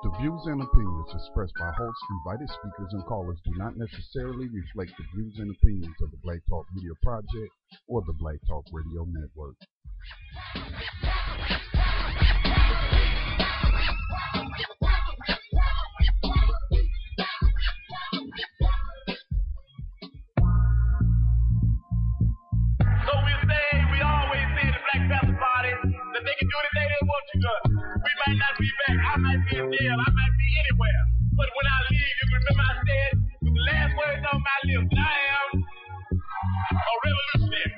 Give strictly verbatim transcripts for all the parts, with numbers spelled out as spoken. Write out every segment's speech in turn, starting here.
The views and opinions expressed by hosts, invited speakers, and callers do not necessarily reflect the views and opinions of the Black Talk Media Project or the Black Talk Radio Network. So we say, we always say at the Black Panther Party that they can do anything they want to do. We might not be back. I might be in jail. I might be anywhere. But when I leave, you remember I said, with the last words on my lips, that I am a revolutionary.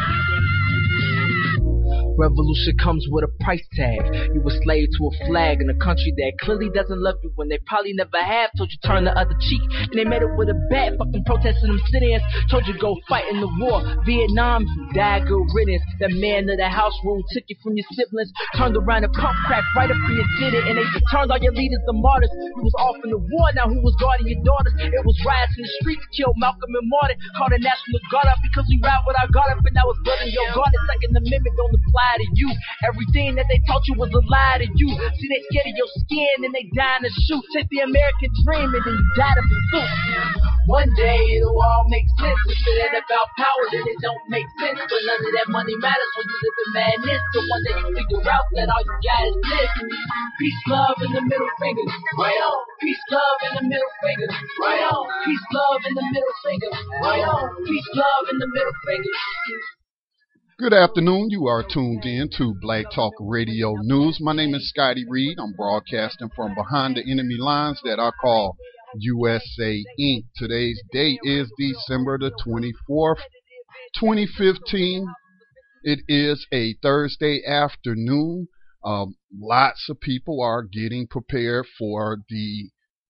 Revolution comes with a price tag. You a slave to a flag in a country that clearly doesn't love you when they probably never have. Told you turn the other cheek, and they made it with a bat. Fucking protesting them sit-ins. Told you go fight in the war. Vietnam, you died good riddance. That man of the house rule took you from your siblings. Turned around and pump crap right up in your did it. And they turned all your leaders to martyrs. You was off in the war, now who was guarding your daughters? It was riots in the streets, killed Malcolm and Martin. Called the National Guard up because we ride with our guard up. And now it's building your guard. The Second Amendment don't apply to you. Everything that they taught you was a lie to you. See, they scared of your skin and they dying to shoot. Take the American dream and then you die to pursue. One day it'll all make sense. If it ain't about power, then it don't make sense. But none of that money matters when you live in madness. So one day you figure out that all you got is this. Peace, love, and the middle finger. Right on. Peace, love, and the middle finger. Right on. Peace, love, and the middle finger. Right on. Peace, love, and the middle finger. Good afternoon. You are tuned in to Black Talk Radio News. My name is Scotty Reed. I'm broadcasting from behind the enemy lines that I call U S A Incorporated. Today's date is December the twenty-fourth, twenty fifteen. It is a Thursday afternoon. Um, lots of people are getting prepared for the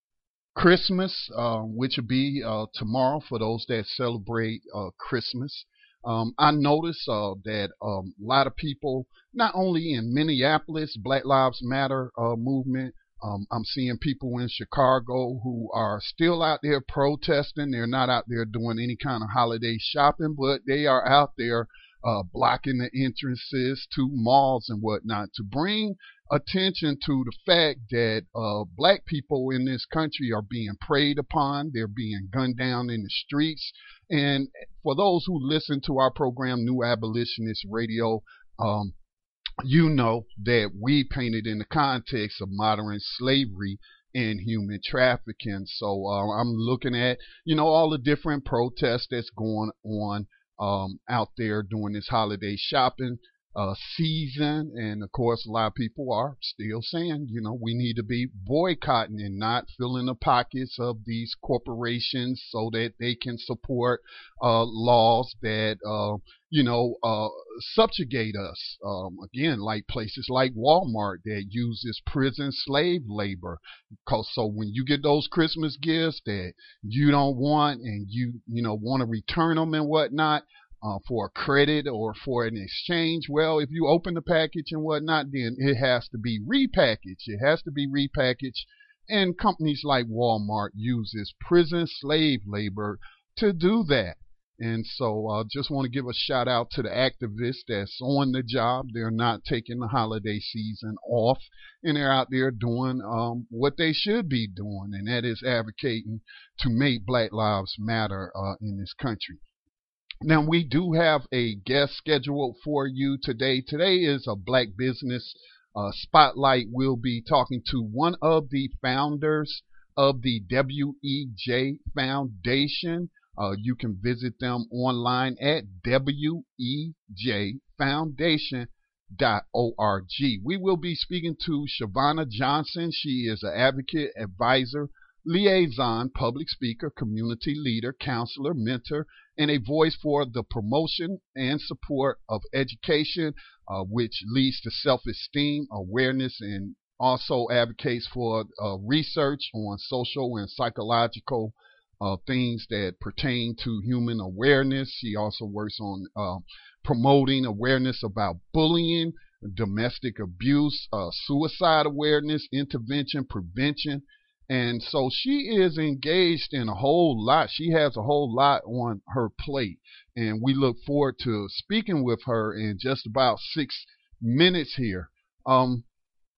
Christmas, uh, which will be uh, tomorrow for those that celebrate uh, Christmas. Um, I noticed uh, that um, a lot of people, not only in Minneapolis, Black Lives Matter uh, movement, um, I'm seeing people in Chicago who are still out there protesting. They're not out there doing any kind of holiday shopping, but they are out there uh, blocking the entrances to malls and whatnot to bring attention to the fact that uh, black people in this country are being preyed upon. They're being gunned down in the streets. And for those who listen to our program, New Abolitionist Radio, um, you know that we painted in the context of modern slavery and human trafficking. So uh, I'm looking at, you know, all the different protests that's going on um, out there during this holiday shopping uh, season. And of course, a lot of people are still saying, you know, we need to be boycotting and not filling the pockets of these corporations so that they can support uh, laws that, uh, you know, uh, subjugate us. Um, again, like places like Walmart that uses prison slave labor. Cause so when you get those Christmas gifts that you don't want and you, you know, want to return them and whatnot, Uh, for a credit or for an exchange, well, if you open the package and whatnot, then it has to be repackaged. It has to be repackaged. And companies like Walmart uses prison slave labor to do that. And so I uh, just want to give a shout out to the activists that's on the job. They're not taking the holiday season off, and they're out there doing um, what they should be doing, and that is advocating to make Black Lives Matter uh, in this country. Now, we do have a guest scheduled for you today. Today is a Black Business uh, Spotlight. We'll be talking to one of the founders of the W E J Foundation. Uh, you can visit them online at W E J foundation dot org. We will be speaking to Shavonna Johnson. She is an advocate, advisor, liaison, public speaker, community leader, counselor, mentor, and a voice for the promotion and support of education, uh, which leads to self-esteem, awareness, and also advocates for uh, research on social and psychological uh, things that pertain to human awareness. She also works on uh, promoting awareness about bullying, domestic abuse, uh, suicide awareness, intervention, prevention. And so she is engaged in a whole lot. She has a whole lot on her plate. And we look forward to speaking with her in just about six minutes here. Um,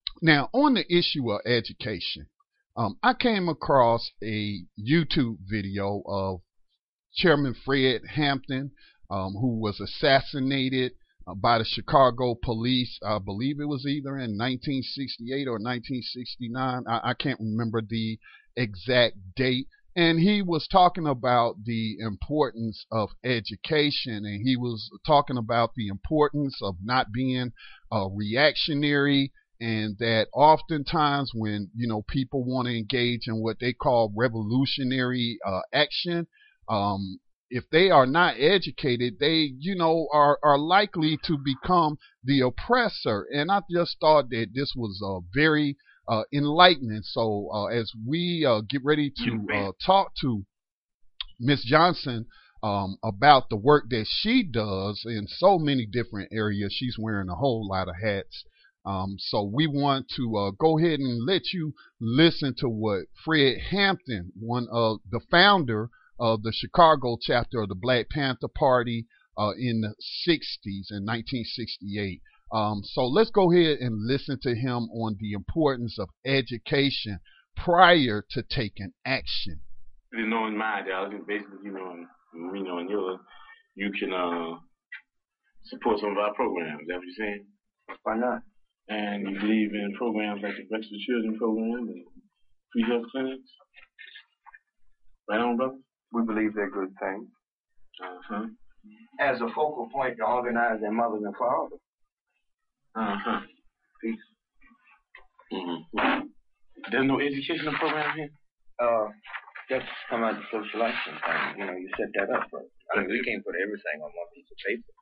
Now, on the issue of education, um, I came across a YouTube video of Chairman Fred Hampton, um, who was assassinated uh, by the Chicago police. I believe it was either in nineteen sixty-eight or nineteen sixty-nine. I, I can't remember the exact date. And he was talking about the importance of education, and he was talking about the importance of not being uh, reactionary, and that oftentimes when, you know, people want to engage in what they call revolutionary uh, action, um, if they are not educated, they, you know, are, are likely to become the oppressor. And I just thought that this was a very Uh, enlightening. So uh, as we uh, get ready to uh, talk to Miss Johnson um, about the work that she does in so many different areas, she's wearing a whole lot of hats. Um, so we want to uh, go ahead and let you listen to what Fred Hampton, one of the founder of the Chicago chapter of the Black Panther Party uh, in the sixties, in nineteen sixty-eight. Um, so let's go ahead and listen to him on the importance of education prior to taking action. You know, in my ideology, basically, you know, in, you know, in yours, you can uh, support some of our programs. Is that what you're saying? Why not? And you believe in programs like the Breakfast for Children program and free health clinics? Right on, brother? We believe they're good things. Uh-huh. As a focal point to organize their mothers and fathers. Uh-huh. Peace. Mm-hmm. There's no educational program here? Uh, that's come out of the social action thing. You know, you set that up first. I mean, we can't put everything on one piece of paper.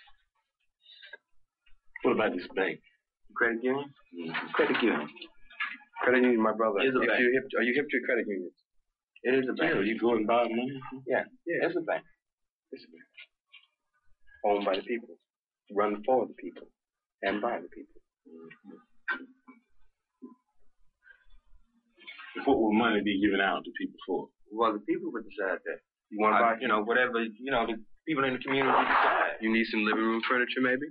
What about this bank? Credit union? Mm-hmm. Credit union. Credit union, my brother. Is a if bank. you hip, are you hip to credit unions? It is a bank. Yeah, you go and borrow money? Yeah, yeah, it's a bank. It's a bank. Owned by the people. Run for the people. And by the people. What will money be given out to people for? Well, the people would decide that. You want to buy, you know, whatever, you know, the people in the community decide. You need some living room furniture, maybe?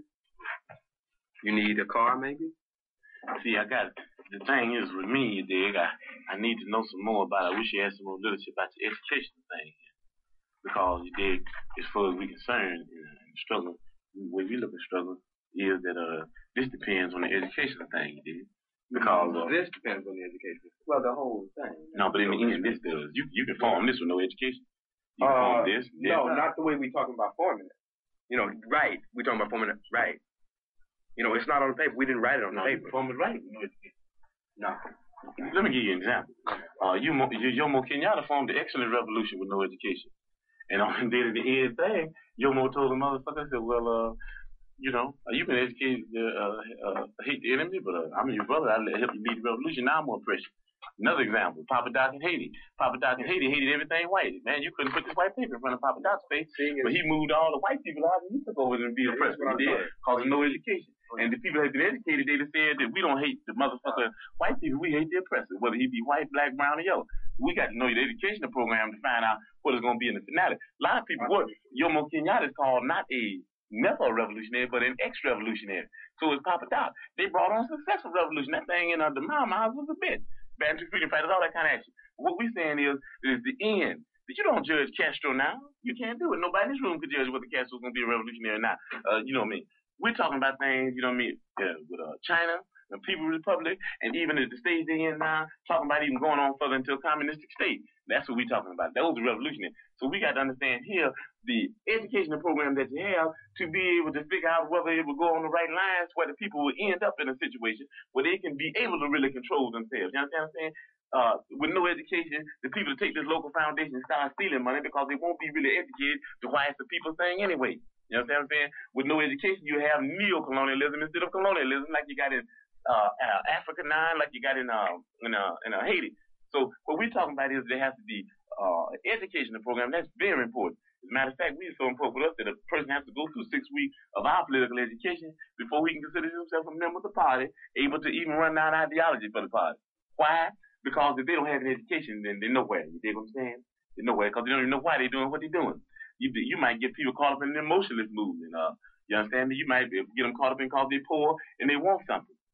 You need a car, maybe? See, I got, the thing is with me, you dig, I, I need to know some more about it. I wish you had some more literature about the education thing. Because, you dig, as far as we're concerned, you know, in the struggle, when we look at struggle, is that uh this depends on the education thing, you did. Because uh, this depends on the education. Well, the whole thing. No, but in the end, this does. You you can form this with no education. You can uh, form this. this. No, not the way we're talking about forming it. You know, right? We're talking about forming it right. You know, it's not on the paper. We didn't write it on the no, paper. You form it right. No education. No. Let me give you an example. Uh, you Jomo Kenyatta formed the excellent revolution with no education, and on the day of the end thing, Jomo told the motherfucker, I said, well, uh. You know, uh, you can educate, uh, uh, hate the enemy, but uh, I'm your brother. I'll help you lead the revolution. Now I'm more pressure. Another example, Papa Doc in Haiti. Papa Doc in Haiti hated everything white. Man, you couldn't put this white paper in front of Papa Doc's face, but he moved all the white people out and he took over and be oppressed. He did, causing no education. And the people that have been educated, they just said that we don't hate the motherfucker white people, we hate the oppressor, whether he be white, black, brown, or yellow. We got to know the educational program to find out what it's going to be in the finale. A lot of people, what Jomo Kenyatta is called not a never a revolutionary, but an ex-revolutionary. So it's Papa Doc. They brought on a successful revolution. That thing in uh, the Mau Mau's was a bitch. Bantu freedom fighters, all that kind of action. What we're saying is, is the end. But you don't judge Castro now. You can't do it. Nobody in this room could judge whether Castro's going to be a revolutionary or not. Uh, you know what I mean? We're talking about things, you know what I mean, uh, with uh, China, the People's Republic, and even at the stage they're in now, talking about even going on further into a communistic state. That's what we're talking about. Those are revolutionary. So we got to understand here the educational program that you have to be able to figure out whether it will go on the right lines where the people will end up in a situation where they can be able to really control themselves. You understand what I'm saying? Uh, with no education, the people take this local foundation and start stealing money because they won't be really educated to why it's the people thing anyway. You understand what I'm saying? With no education, you have neo-colonialism instead of colonialism like you got in uh, uh, Africa nine, like you got in uh, in, uh, in uh, Haiti. So what we're talking about is there has to be uh, an educational program. That's very important. As a matter of fact, we are so important with us that a person has to go through six weeks of our political education before he can consider himself a member of the party, able to even run down ideology for the party. Why? Because if they don't have an education, then they're nowhere. You dig what I'm saying? They're nowhere because they don't even know why they're doing what they're doing. You you might get people caught up in the emotionalist movement. Uh, you understand me? You might get them caught up in because they're poor and they want something.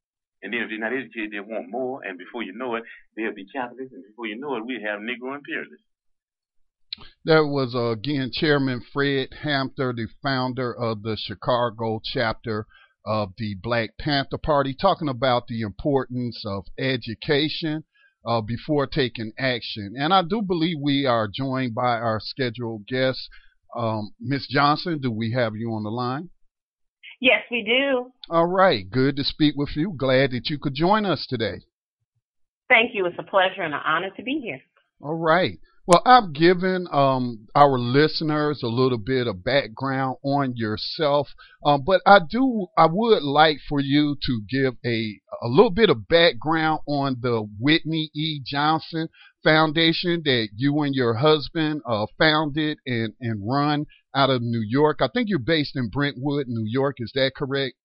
And then if they're not educated, they want more. And before you know it, they'll be capitalists. And before you know it, we have Negro imperialists. That was, uh, again, Chairman Fred Hampton, the founder of the Chicago chapter of the Black Panther Party, talking about the importance of education uh, before taking action. And I do believe we are joined by our scheduled guest, um, Miz Johnson. Do we have you on the line? Yes, we do. All right. Good to speak with you. Glad that you could join us today. Thank you. It's a pleasure and an honor to be here. All right. Well, I've given um, our listeners a little bit of background on yourself, um, but I do, I would like for you to give a a little bit of background on the Whitney E. Johnson Foundation that you and your husband uh, founded and, and run out of New York. I think you're based in Brentwood, New York. Is that correct?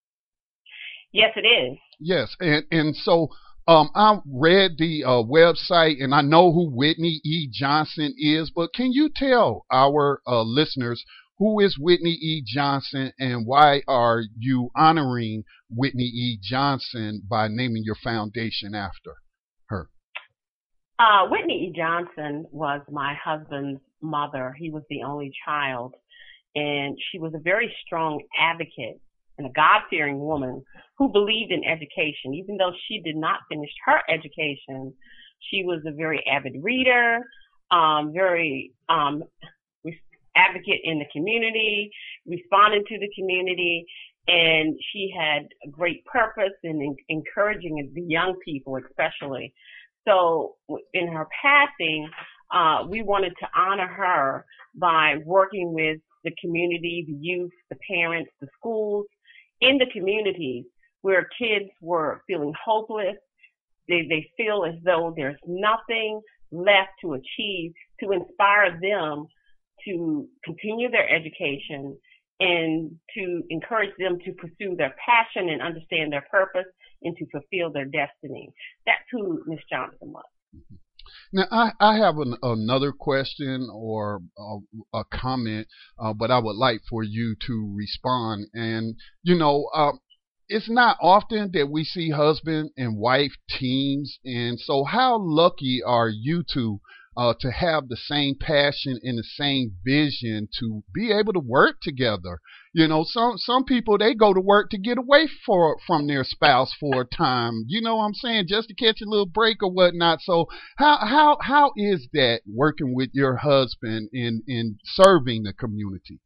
Yes, it is. Yes, and and so. Um, I read the uh, website, and I know who Whitney E. Johnson is, but can you tell our uh, listeners who is Whitney E. Johnson and why are you honoring Whitney E. Johnson by naming your foundation after her? Uh, Whitney E. Johnson was my husband's mother. He was the only child, and she was a very strong advocate and a God-fearing woman who believed in education. Even though she did not finish her education, she was a very avid reader, um, very um, advocate in the community, responding to the community, and she had a great purpose in, in encouraging the young people especially. So in her passing, uh, we wanted to honor her by working with the community, the youth, the parents, the schools, in the communities where kids were feeling hopeless. They, they feel as though there's nothing left to achieve, to inspire them to continue their education and to encourage them to pursue their passion and understand their purpose and to fulfill their destiny. That's who Miz Johnson was. Now, I, I have an, another question or a, a comment, uh, but I would like for you to respond. And, you know, uh, it's not often that we see husband and wife teams. And so how lucky are you two uh, to have the same passion and the same vision to be able to work together? You know, some some people, they go to work to get away for, from their spouse for a time, you know what I'm saying, just to catch a little break or whatnot. So how how how is that working with your husband in, in serving the community?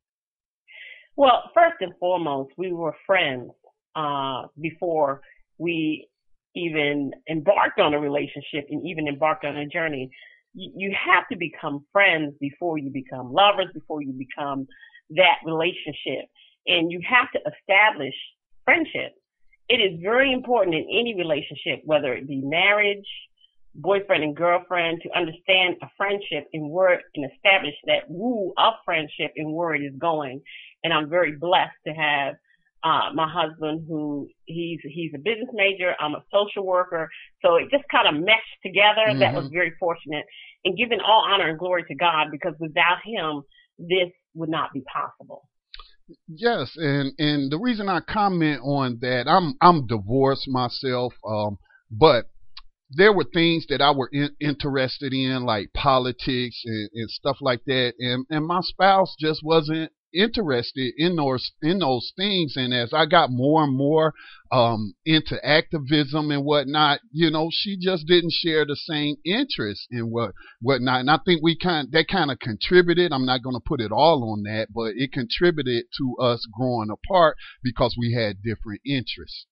Well, first and foremost, we were friends uh, before we even embarked on a relationship and even embarked on a journey. You, you have to become friends before you become lovers, before you become that relationship, and you have to establish friendship. It is very important in any relationship, whether it be marriage, boyfriend and girlfriend, to understand a friendship and where and establish that rule of friendship and where it is going. And I'm very blessed to have uh my husband, who he's he's a business major, I'm a social worker, so it just kind of meshed together. Mm-hmm. That was very fortunate, and giving all honor and glory to God, because without him this would not be possible. Yes, and and the reason I comment on that, I'm I'm divorced myself, um, but there were things that I were in, interested in, like politics and, and stuff like that, and and my spouse just wasn't interested in those in those things. And as I got more and more um into activism and whatnot, you know, she just didn't share the same interest in what whatnot. And I think we kind that kind of contributed. I'm not going to put it all on that, but it contributed to us growing apart because we had different interests.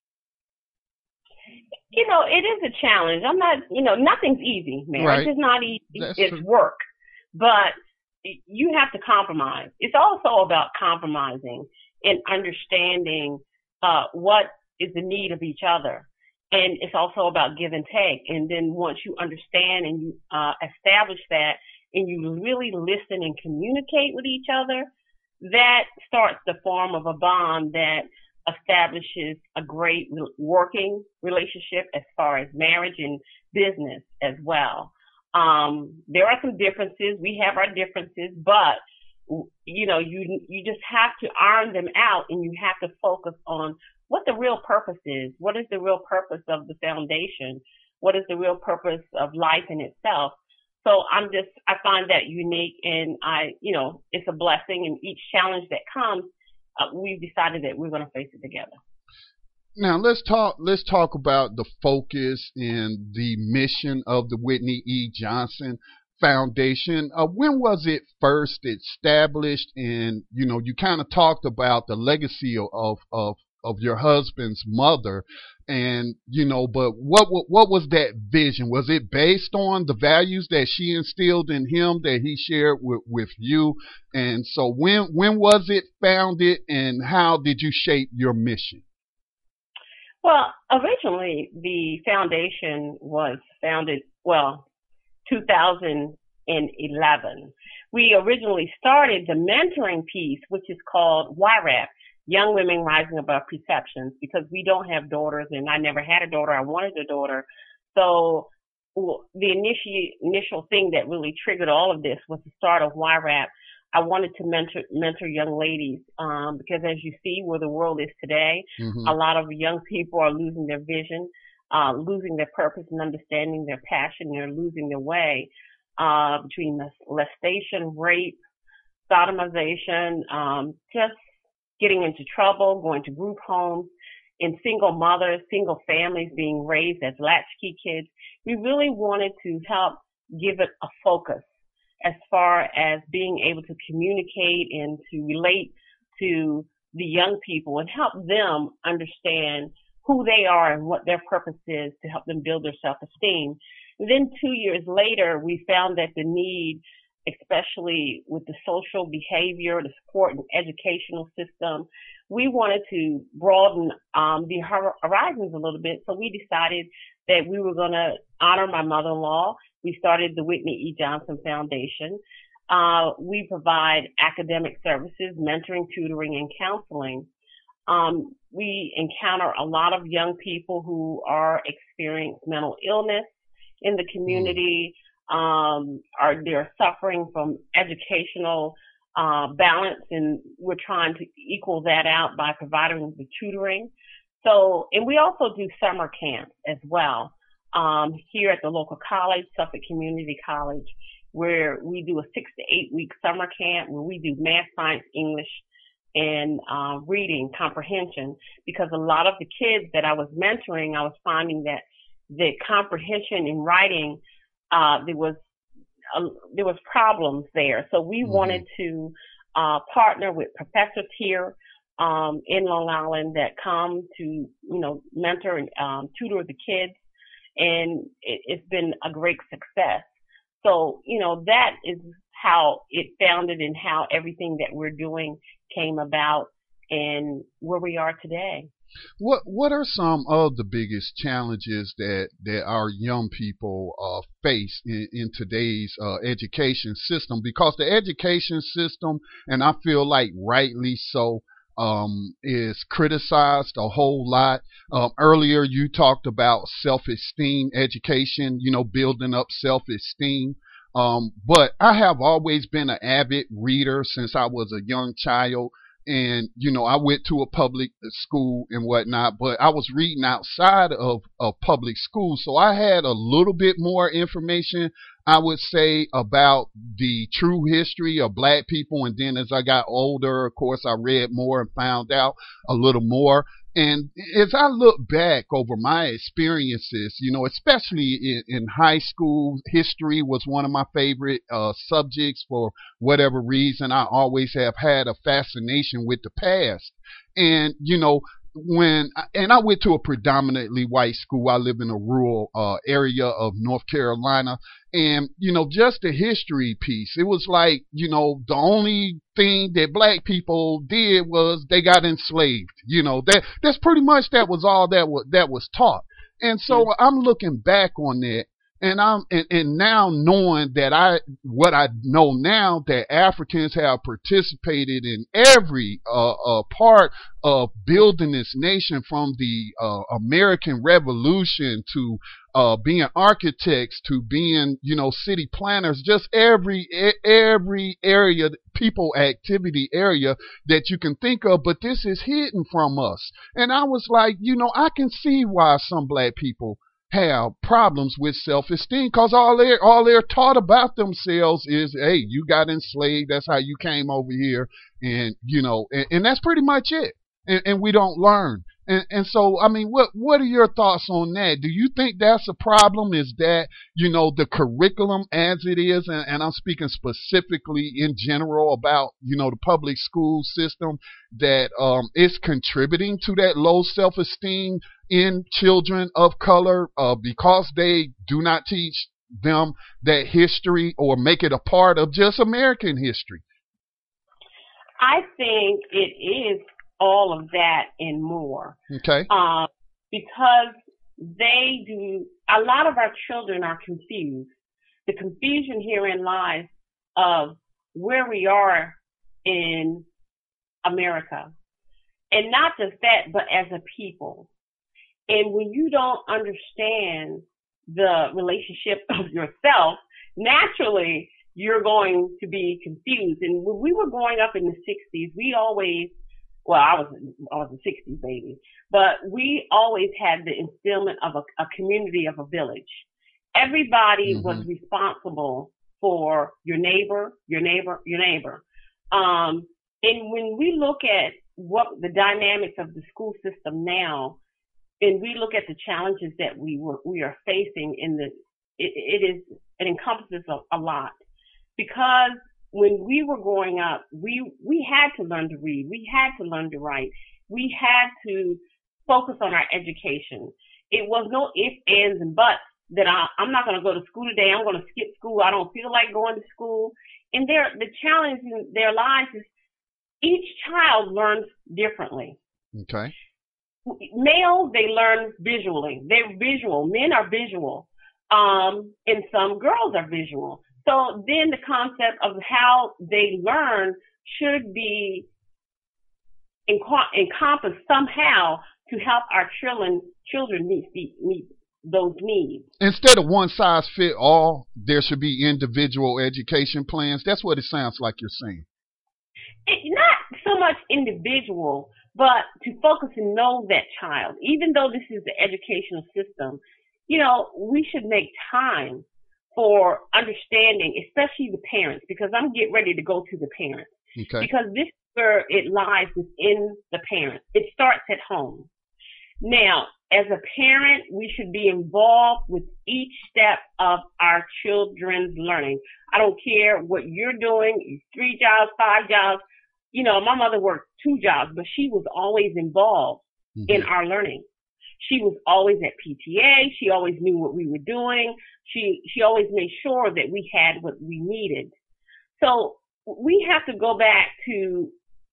You know, it is a challenge. I'm not, you know, nothing's easy. Marriage Right. is not easy. That's It's true. work. But you have to compromise. It's also about compromising and understanding uh, what is the need of each other. And it's also about give and take. And then once you understand and you uh, establish that and you really listen and communicate with each other, that starts the form of a bond that establishes a great working relationship as far as marriage and business as well. Um, there are some differences. We have our differences, but you know, you you just have to iron them out, and you have to focus on what the real purpose is. What is the real purpose of the foundation? What is the real purpose of life in itself? So I'm just, I find that unique, and I, you know, it's a blessing, and each challenge that comes, uh, we've decided that we're going to face it together. Now let's talk. Let's talk about the focus and the mission of the Whitney E. Johnson Foundation. Uh, when was it first established? And you know, you kind of talked about the legacy of of of your husband's mother, and you know, but what what was that vision? Was it based on the values that she instilled in him that he shared with with you? And so, when when was it founded, and how did you shape your mission? Well, originally the foundation was founded, well, two thousand eleven. We originally started the mentoring piece, which is called Y RAP, Young Women Rising Above Perceptions, because we don't have daughters, and I never had a daughter. I wanted a daughter. So well, the initi- initial thing that really triggered all of this was the start of Y RAP. I wanted to mentor mentor young ladies um, because, as you see, where the world is today, mm-hmm. a lot of young people are losing their vision, uh, losing their purpose and understanding their passion. They're losing their way uh, between molestation, rape, sodomization, um, just getting into trouble, going to group homes, and single mothers, single families being raised as latchkey kids. We really wanted to help give it a focus as far as being able to communicate and to relate to the young people and help them understand who they are and what their purpose is to help them build their self-esteem. And then two years later, we found that the need, especially with the social behavior, the support and educational system, we wanted to broaden um, the horizons a little bit. So we decided that we were going to honor my mother-in-law. We started the Whitney E. Johnson Foundation. Uh, we provide academic services, mentoring, tutoring, and counseling. Um, we encounter a lot of young people who are experiencing mental illness in the community. Um, are they're suffering from educational uh, balance, and we're trying to equal that out by providing the tutoring. So, and we also do summer camps as well. Um, here at the local college, Suffolk Community College, where we do a six to eight week summer camp where we do math, science, English, and uh, reading comprehension, because a lot of the kids that I was mentoring, I was finding that the comprehension in writing, uh, there was uh, there was problems there. So we mm-hmm. wanted to uh, partner with professors here um, in Long Island that come to, you know, mentor and um, tutor the kids. And it, it's been a great success. So, you know, that is how it founded and how everything that we're doing came about and where we are today. What What are some of the biggest challenges that, that our young people uh, face in, in today's uh, education system? Because the education system, and I feel like rightly so, Um, is criticized a whole lot. Um, earlier, you talked about self-esteem education, you know, building up self-esteem. Um, but I have always been an avid reader since I was a young child. And, you know, I went to a public school and whatnot, but I was reading outside of, of public school. So I had a little bit more information, I would say, about the true history of black people. And then as I got older, of course, I read more and found out a little more. And as I look back over my experiences, you know, especially in, in high school, history was one of my favorite uh, subjects for whatever reason. I always have had a fascination with the past. And, you know, when, and I went to a predominantly white school. I live in a rural uh, area of North Carolina. And, you know, just the history piece, it was like, you know, the only thing that black people did was they got enslaved. You know, that that's pretty much, that was all that was, that was taught. And so I'm looking back on that, And I'm and, and now knowing that I what I know now, that Africans have participated in every uh, uh, part of building this nation, from the uh, American Revolution to uh, being architects to being, you know, city planners, just every every area, people activity area that you can think of. But this is hidden from us. And I was like, you know, I can see why some black people have problems with self-esteem, because all they're all they're taught about themselves is, hey, you got enslaved, that's how you came over here, and you know, and, and that's pretty much it. And, and we don't learn. And and so, I mean, what what are your thoughts on that? Do you think that's a problem? Is that, you know, the curriculum as it is, and, and I'm speaking specifically in general about, you know, the public school system, that um, is contributing to that low self-esteem in children of color, uh, because they do not teach them that history or make it a part of just American history? I think it is all of that and more. Okay. Um, because they do, a lot of our children are confused. The confusion herein lies of where we are in America. And not just that, but as a people. And when you don't understand the relationship of yourself, naturally you're going to be confused. And when we were growing up in the sixties, we always, well, I was I was a sixties baby, but we always had the instillment of a, a community, of a village. Everybody mm-hmm. was responsible for your neighbor, your neighbor, your neighbor. Um, and when we look at what the dynamics of the school system now, and we look at the challenges that we were we are facing in the, it, it is it encompasses a, a lot. Because when we were growing up, we we had to learn to read, we had to learn to write, we had to focus on our education. It was no ifs, ands, and buts that I, I'm not going to go to school today. I'm going to skip school. I don't feel like going to school. And their the challenge in their lives is each child learns differently. Okay. Males, they learn visually. They're visual. Men are visual. Um, and some girls are visual. So then the concept of how they learn should be enco- encompassed somehow to help our children children meet, meet those needs. Instead of one size fit all, there should be individual education plans. That's what it sounds like you're saying. It, not so much individual, but to focus and know that child. Even though this is the educational system, you know, we should make time for understanding, especially the parents, because I'm getting ready to go to the parents. Okay. Because this is where it lies within the parents. It starts at home. Now, as a parent, we should be involved with each step of our children's learning. I don't care what you're doing, three jobs, five jobs. You know, my mother worked two jobs, but she was always involved mm-hmm. in our learning. She was always at P T A. She always knew what we were doing. She she always made sure that we had what we needed. So we have to go back to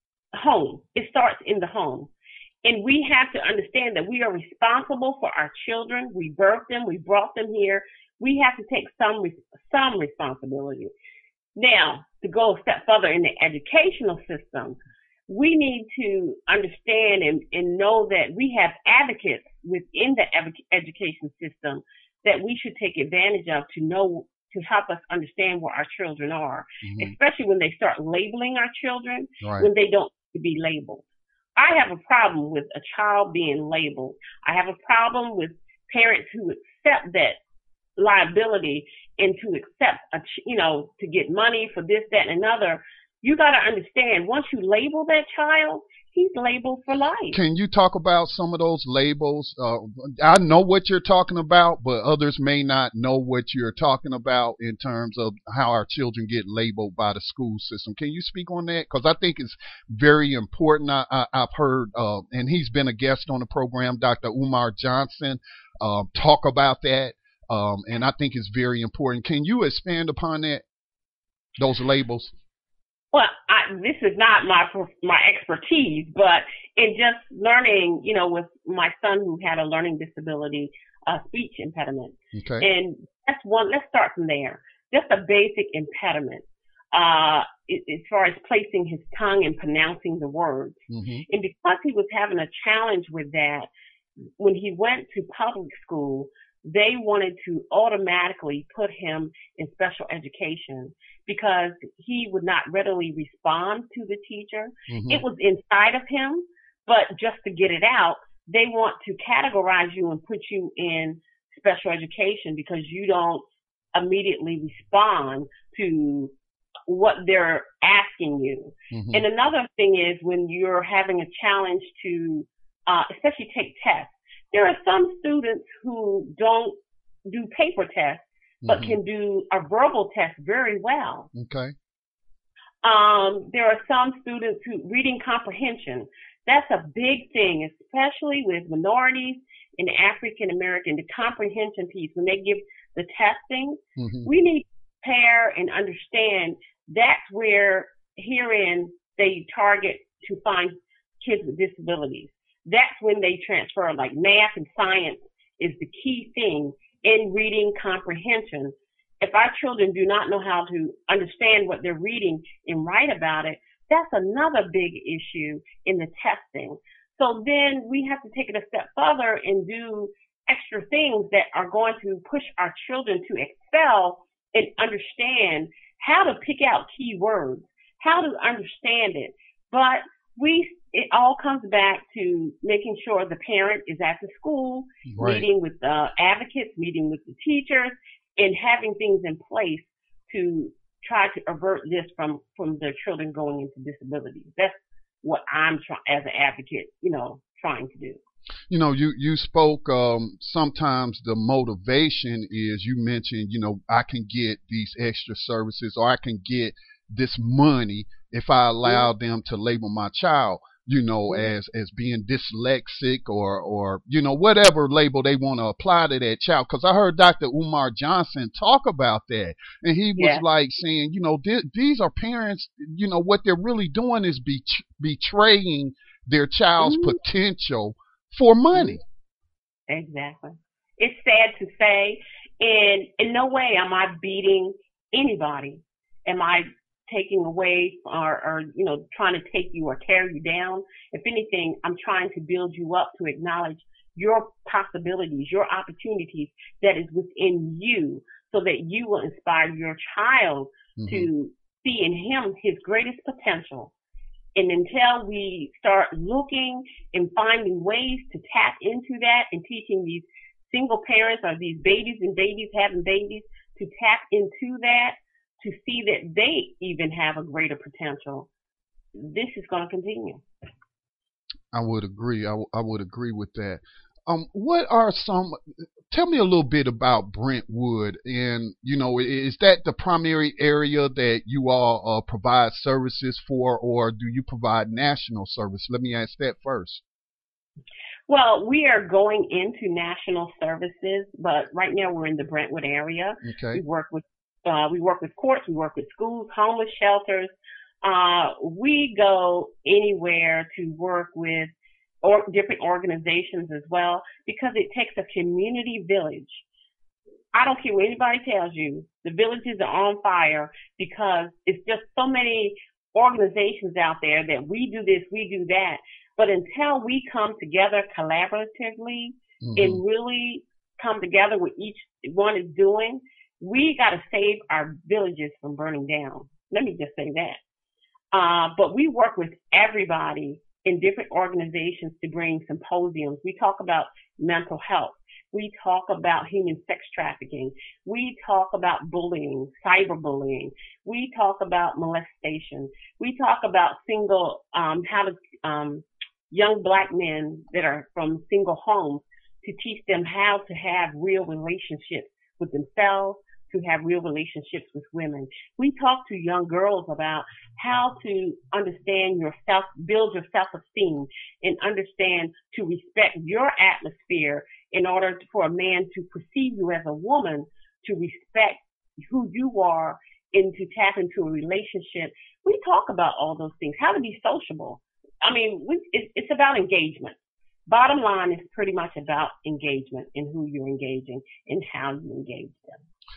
home. It starts in the home. And we have to understand that we are responsible for our children. We birthed them. We brought them here. We have to take some some responsibility. Now, to go a step further in the educational system, we need to understand and, and know that we have advocates within the education system that we should take advantage of to know, to help us understand where our children are, mm-hmm. especially when they start labeling our children, right. when they don't need to be labeled. I have a problem with a child being labeled. I have a problem with parents who accept that liability and to accept, a, you know, to get money for this, that, and another. You got to understand, once you label that child, he's labeled for life. Can you talk about some of those labels? Uh, I know what you're talking about, but others may not know what you're talking about in terms of how our children get labeled by the school system. Can you speak on that? Because I think it's very important. I, I, I've heard, uh, and he's been a guest on the program, Doctor Umar Johnson, uh, talk about that, um, and I think it's very important. Can you expand upon that, those labels? Well, I, this is not my my expertise, but in just learning, you know, with my son who had a learning disability, a speech impediment. Okay. And that's one. Let's start from there. Just a basic impediment. Uh, as far as placing his tongue and pronouncing the words. Mm-hmm. And because he was having a challenge with that, when he went to public school, they wanted to automatically put him in special education because he would not readily respond to the teacher. Mm-hmm. It was inside of him, but just to get it out, they want to categorize you and put you in special education because you don't immediately respond to what they're asking you. Mm-hmm. And another thing is when you're having a challenge to, uh, especially take tests, there are some students who don't do paper tests, but mm-hmm. can do a verbal test very well. Okay. Um, there are some students who, reading comprehension, that's a big thing, especially with minorities and African American, the comprehension piece, when they give the testing, mm-hmm. we need to prepare and understand that's where herein they target to find kids with disabilities. That's when they transfer, like math and science is the key thing in reading comprehension. If our children do not know how to understand what they're reading and write about it, that's another big issue in the testing. So then we have to take it a step further and do extra things that are going to push our children to excel and understand how to pick out key words, how to understand it. But we, it all comes back to making sure the parent is at the school, right. meeting with the advocates, meeting with the teachers, and having things in place to try to avert this from, from their children going into disabilities. That's what I'm trying, as an advocate, you know, trying to do. You know, you, you spoke, um, sometimes the motivation is, you mentioned, you know, I can get these extra services or I can get this money if I allow mm-hmm. them to label my child, you know, mm-hmm. as, as being dyslexic or, or, you know, whatever label they want to apply to that child. Cause I heard Doctor Umar Johnson talk about that. And he was yeah. like saying, you know, th- these are parents, you know, what they're really doing is be- betraying their child's mm-hmm. potential for money. Exactly. It's sad to say, and in no way am I beating anybody. Am I taking away or, or, you know, trying to take you or tear you down? If anything, I'm trying to build you up to acknowledge your possibilities, your opportunities that is within you so that you will inspire your child mm-hmm. to see in him his greatest potential. And until we start looking and finding ways to tap into that and teaching these single parents or these babies and babies having babies to tap into that, to see that they even have a greater potential, this is going to continue. I would agree. I, w- I would agree with that. Um, what are some, tell me a little bit about Brentwood, and, you know, is that the primary area that you all uh, provide services for, or do you provide national service? Let me ask that first. Well, we are going into national services, but right now we're in the Brentwood area. Okay. We work with, uh, we work with courts, we work with schools, homeless shelters. Uh, we go anywhere to work with or different organizations as well, because it takes a community village. I don't care what anybody tells you, the villages are on fire because it's just so many organizations out there that we do this, we do that. But until we come together collaboratively mm-hmm. and really come together with each one is doing, we got to save our villages from burning down. Let me just say that. Uh, but we work with everybody in different organizations to bring symposiums. We talk about mental health. We talk about human sex trafficking. We talk about bullying, cyberbullying. We talk about molestation. We talk about single, um, how to, um, young black men that are from single homes to teach them how to have real relationships with themselves, to have real relationships with women. We talk to young girls about how to understand yourself, build your self-esteem, and understand to respect your atmosphere in order for a man to perceive you as a woman, to respect who you are, and to tap into a relationship. We talk about all those things, how to be sociable. I mean, we, it, it's about engagement. Bottom line is pretty much about engagement and who you're engaging and how you engage them.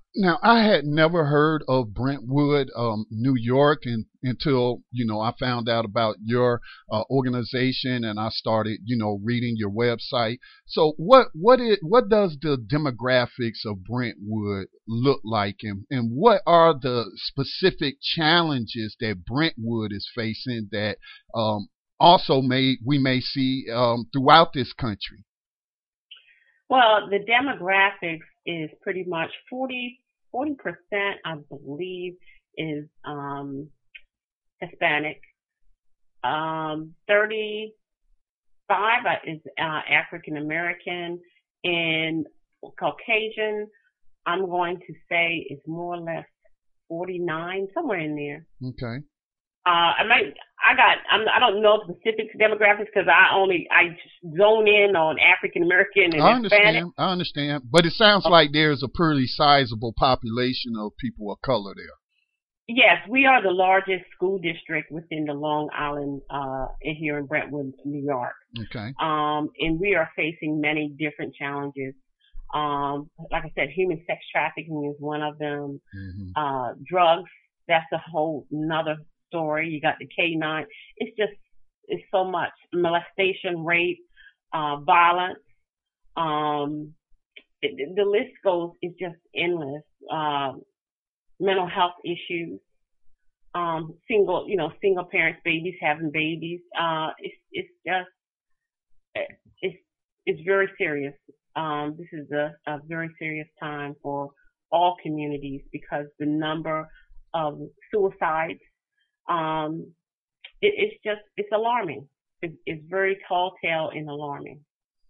Now, I had never heard of Brentwood, um, New York, and, until, you know, I found out about your uh, organization and I started, you know, reading your website. So what what it what does the demographics of Brentwood look like, and, and what are the specific challenges that Brentwood is facing that um, also may we may see um, throughout this country? Well, the demographics is pretty much forty percent, I believe, is um, Hispanic. Um, thirty-five is uh, African American, and Caucasian, I'm going to say, is more or less forty-nine, somewhere in there. Okay. Uh, I might, I got, I'm, I don't know specific demographics because I only, I just zone in on African American and I Hispanic. understand. I understand. But it sounds like there's a pretty sizable population of people of color there. Yes, we are the largest school district within the Long Island, uh, here in Brentwood, New York. Okay. Um, and we are facing many different challenges. Um, like I said, human sex trafficking is one of them. Mm-hmm. Uh, drugs, that's a whole nother story. You got the K nine. It's just, it's so much. Molestation, rape, uh, violence. Um, it, the list goes, it's just endless. Um, mental health issues. Um, single, you know, single parents, babies having babies. Uh, it's, it's just, it's, it's very serious. Um, this is a, a very serious time for all communities because the number of suicides, Um, it, it's just, it's alarming. It, it's very tall tale and alarming.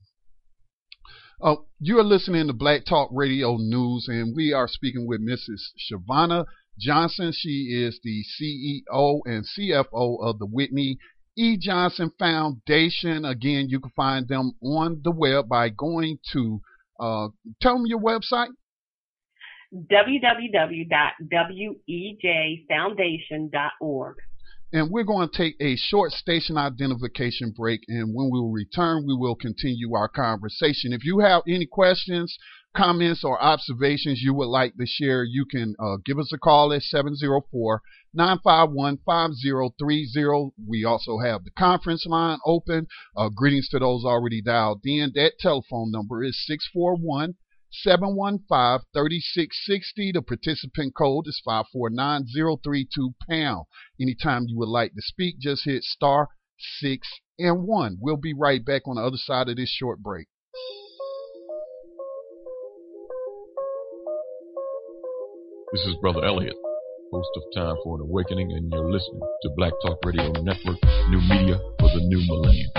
Oh, you're listening to Black Talk Radio News, and we are speaking with Missus Shavonna Johnson. She is the C E O and C F O of the Whitney E. Johnson Foundation. Again, you can find them on the web by going to, uh, tell them your website. w w w dot w e j foundation dot org. And we're going to take a short station identification break, and when we will return, we will continue our conversation. If you have any questions, comments, or observations you would like to share, you can uh, give us a call at seven zero four, nine five one, five zero three zero. We also have the conference line open. Uh, greetings to those already dialed in. That telephone number is six four one, seven one five, three six six zero. The participant code is five four nine zero three two pound. Anytime you would like to speak, just hit star six and one. We'll be right back on the other side of this short break. This is Brother Elliot, host of Time for an Awakening, and you're listening to Black Talk Radio Network, new media for the new millennium.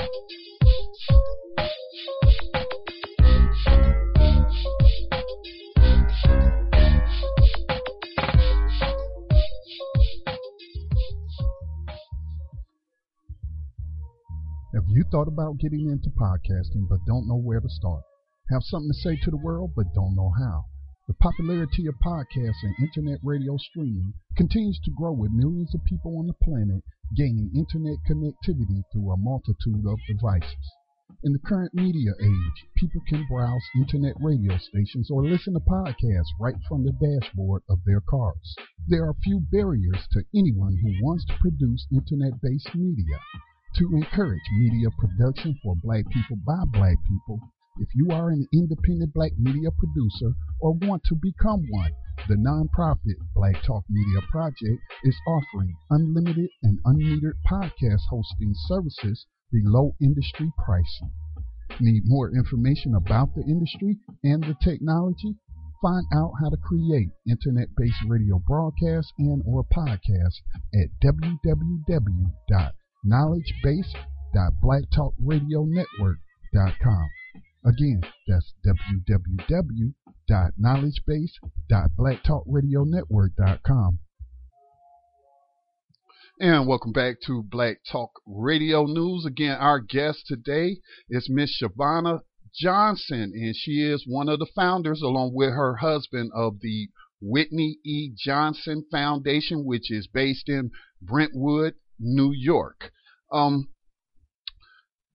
Have you thought about getting into podcasting but don't know where to start? Have something to say to the world but don't know how? The popularity of podcasts and internet radio streaming continues to grow, with millions of people on the planet gaining internet connectivity through a multitude of devices. In the current media age, people can browse internet radio stations or listen to podcasts right from the dashboard of their cars. There are few barriers to anyone who wants to produce internet-based media. To encourage media production for Black people by Black people, if you are an independent Black media producer or want to become one, the nonprofit Black Talk Media Project is offering unlimited and unmetered podcast hosting services below industry pricing. Need more information about the industry and the technology? Find out how to create internet-based radio broadcasts and or podcasts at w w w dot knowledge base dot black talk radio network dot com. Again, that's w w w dot knowledge base dot black talk radio network dot com. And welcome back to Black Talk Radio News. Again, our guest today is Miss Shavonna Johnson, and she is one of the founders, along with her husband, of the Whitney E. Johnson Foundation, which is based in Brentwood, New York. Um,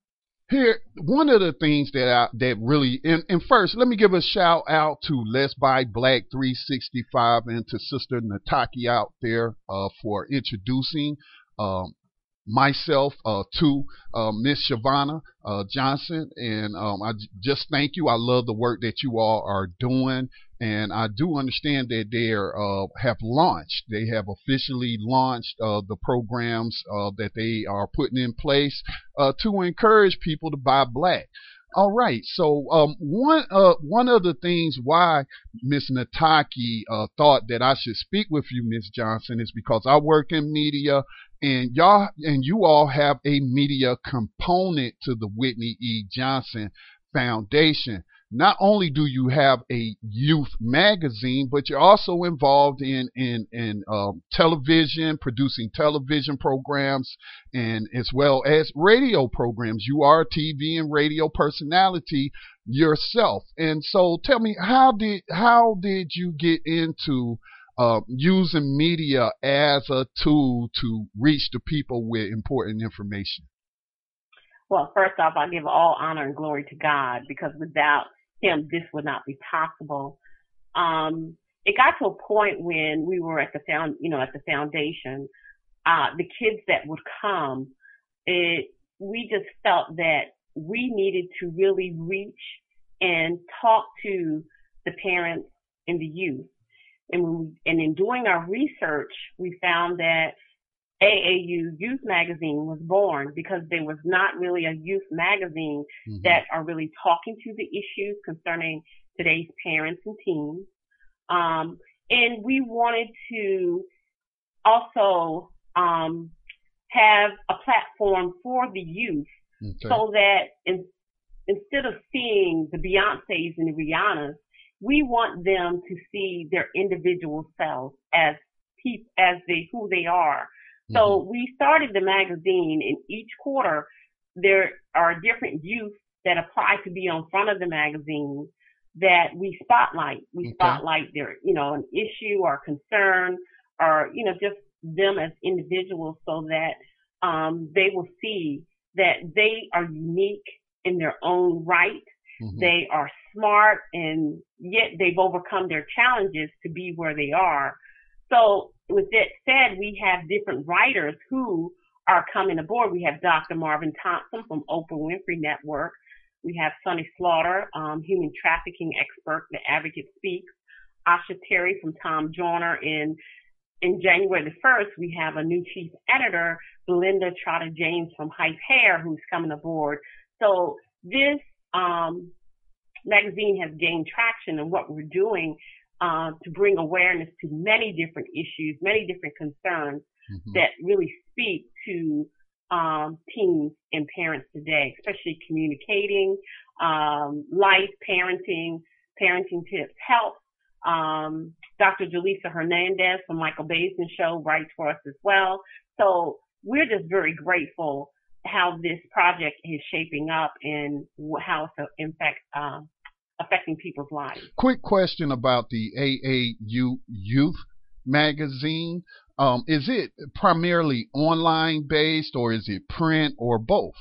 Here, one of the things that I, that really, and, and first, let me give a shout out to Let's Buy Black three sixty-five and to Sister Nataki out there uh, for introducing um, myself uh, to uh, Miss Shavonna uh, Johnson, and um, I j- just thank you. I love the work that you all are doing, and I do understand that they uh, have launched. They have officially launched uh, the programs uh, that they are putting in place uh, to encourage people to buy black. All right. So um, one uh, one of the things why Miss Nataki uh, thought that I should speak with you, Miss Johnson, is because I work in media, and y'all and you all have a media component to the Whitney E. Johnson Foundation. Not only do you have a youth magazine, but you're also involved in in in um, television, producing television programs, and as well as radio programs. You are a T V and radio personality yourself, and so tell me, how did how did you get into uh, using media as a tool to reach the people with important information? Well, first off, I give all honor and glory to God, because without Him, this would not be possible. Um, it got to a point when we were at the found, you know, at the foundation, uh, the kids that would come, it, we just felt that we needed to really reach and talk to the parents and the youth. And when we, and in doing our research, we found that A A U Youth Magazine was born because there was not really a youth magazine mm-hmm. that are really talking to the issues concerning today's parents and teens. Um, and we wanted to also um, have a platform for the youth okay. so that in, instead of seeing the Beyoncés and the Rihannas, we want them to see their individual selves as people, as they who they are. So mm-hmm. we started the magazine, and each quarter there are different youth that apply to be on front of the magazine that we spotlight. We okay. spotlight their, you know, an issue or concern, or, you know, just them as individuals, so that um, they will see that they are unique in their own right. Mm-hmm. They are smart, and yet they've overcome their challenges to be where they are. So with that said, we have different writers who are coming aboard. We have Doctor Marvin Thompson from Oprah Winfrey Network. We have Sonny Slaughter, um, human trafficking expert, The Advocate Speaks. Asha Terry from Tom Joyner. In in January the first, we have a new chief editor, Belinda Trotter James from Hype Hair, who's coming aboard. So this um, magazine has gained traction, and what we're doing uh, to bring awareness to many different issues, many different concerns mm-hmm. that really speak to um, teens and parents today, especially communicating, um, life, parenting, parenting tips, health. Um, Doctor Jaleesa Hernandez from Michael Basin Show writes for us as well. So we're just very grateful how this project is shaping up and how it's in fact uh, affecting people's lives. Quick question about the A A U Youth magazine. Um, is it primarily online based, or is it print, or both?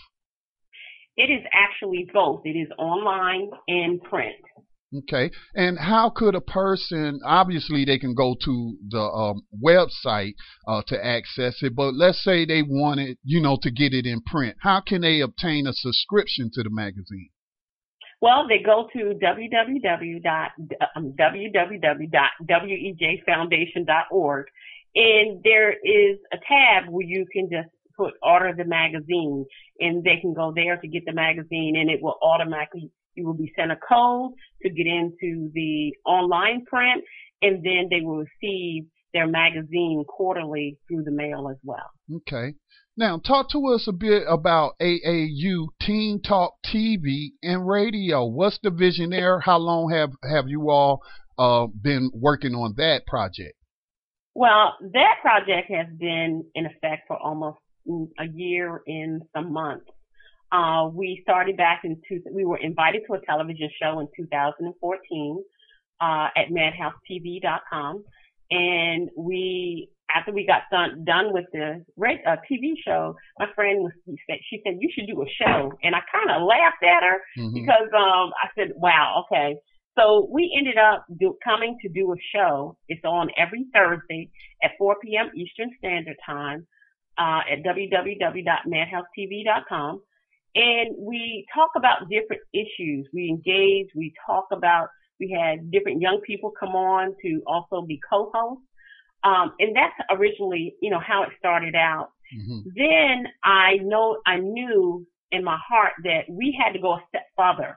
It is actually both. It is online and print. Okay. And how could a person, obviously they can go to the um, website uh, to access it, but let's say they wanted, you know, to get it in print. How can they obtain a subscription to the magazine? Well, they go to w w w dot w e j foundation dot org, and there is a tab where you can just put order the magazine, and they can go there to get the magazine, and it will automatically, you will be sent a code to get into the online print, and then they will receive their magazine quarterly through the mail as well. Okay. Now, talk to us a bit about A A U Teen Talk T V and radio. What's the vision there? How long have, have you all uh, been working on that project? Well, that project has been in effect for almost a year and some months. Uh, we started back in two, we were invited to a television show in two thousand fourteen uh, at madhouse T V dot com, and we after we got done done with the uh, T V show, my friend was she said, she said you should do a show, and I kind of laughed at her mm-hmm. because um I said, wow, okay. So we ended up do, coming to do a show. It's on every Thursday at four p.m. Eastern Standard Time uh, at w w w dot madhouse t v dot com, and we talk about different issues. We engage. We talk about. We had different young people come on to also be co-hosts. Um, and that's originally, you know, how it started out. Mm-hmm. Then I know, I knew in my heart that we had to go a step further.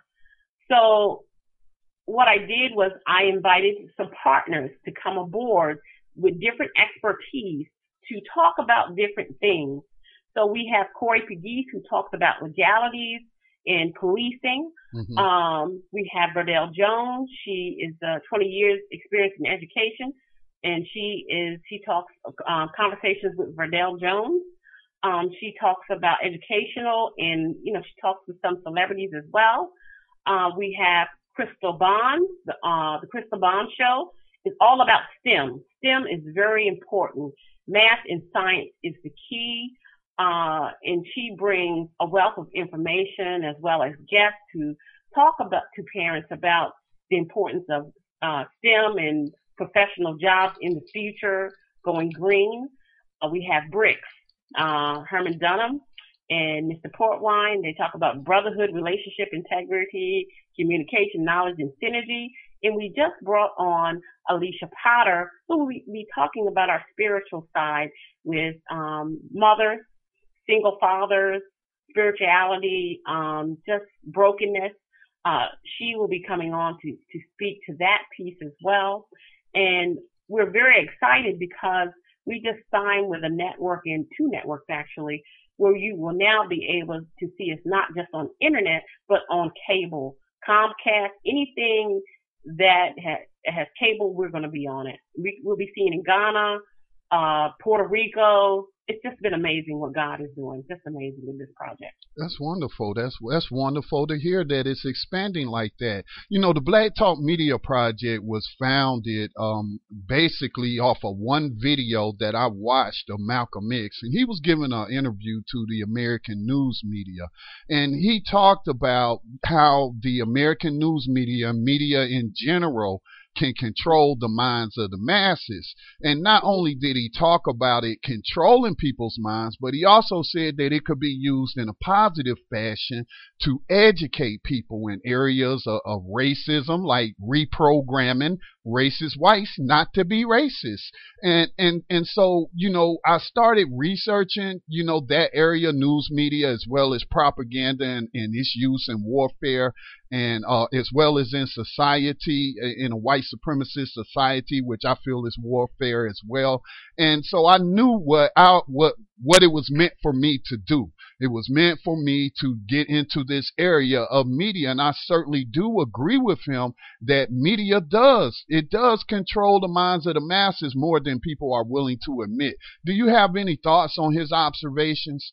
So what I did was I invited some partners to come aboard with different expertise to talk about different things. So we have Corey Pegues, who talks about legalities in policing. Mm-hmm. Um, we have Verdell Jones. She is uh, twenty years experience in education, and she is she talks uh, conversations with Verdell Jones. Um, she talks about educational, and you know she talks with some celebrities as well. Uh, we have Crystal Bond. The, uh, the Crystal Bond Show is all about STEM. STEM is very important. Math and science is the key. Uh, and she brings a wealth of information as well as guests to talk about to parents about the importance of uh, STEM and professional jobs in the future, going green. Uh, we have Bricks, uh, Herman Dunham and Mister Portwine. They talk about brotherhood, relationship, integrity, communication, knowledge, and synergy. And we just brought on Alicia Potter, who will be talking about our spiritual side with um, mothers, single fathers, spirituality, um, just brokenness. Uh, she will be coming on to, to speak to that piece as well. And we're very excited because we just signed with a network, and two networks actually, where you will now be able to see us not just on internet, but on cable, Comcast, anything that ha- has cable, we're going to be on it. We, we'll be seen in Ghana, uh, Puerto Rico. It's just been amazing what God is doing. Just amazing with this project. That's wonderful. That's that's wonderful to hear that it's expanding like that. You know, the Black Talk Media Project was founded um, basically off of one video that I watched of Malcolm X, and he was giving an interview to the American news media, and he talked about how the American news media, media in general, can control the minds of the masses. And not only did he talk about it controlling people's minds, but he also said that it could be used in a positive fashion to educate people in areas of, of racism, like reprogramming racist whites not to be racist. And, and, and so, you know, I started researching, you know, that area, news media, as well as propaganda and, and its use in warfare, and uh, as well as in society, in a white supremacist society, which I feel is warfare as well. And so I knew what I, what what it was meant for me to do. It was meant for me to get into this area of media, and I certainly do agree with him that media does. It does control the minds of the masses more than people are willing to admit. Do you have any thoughts on his observations?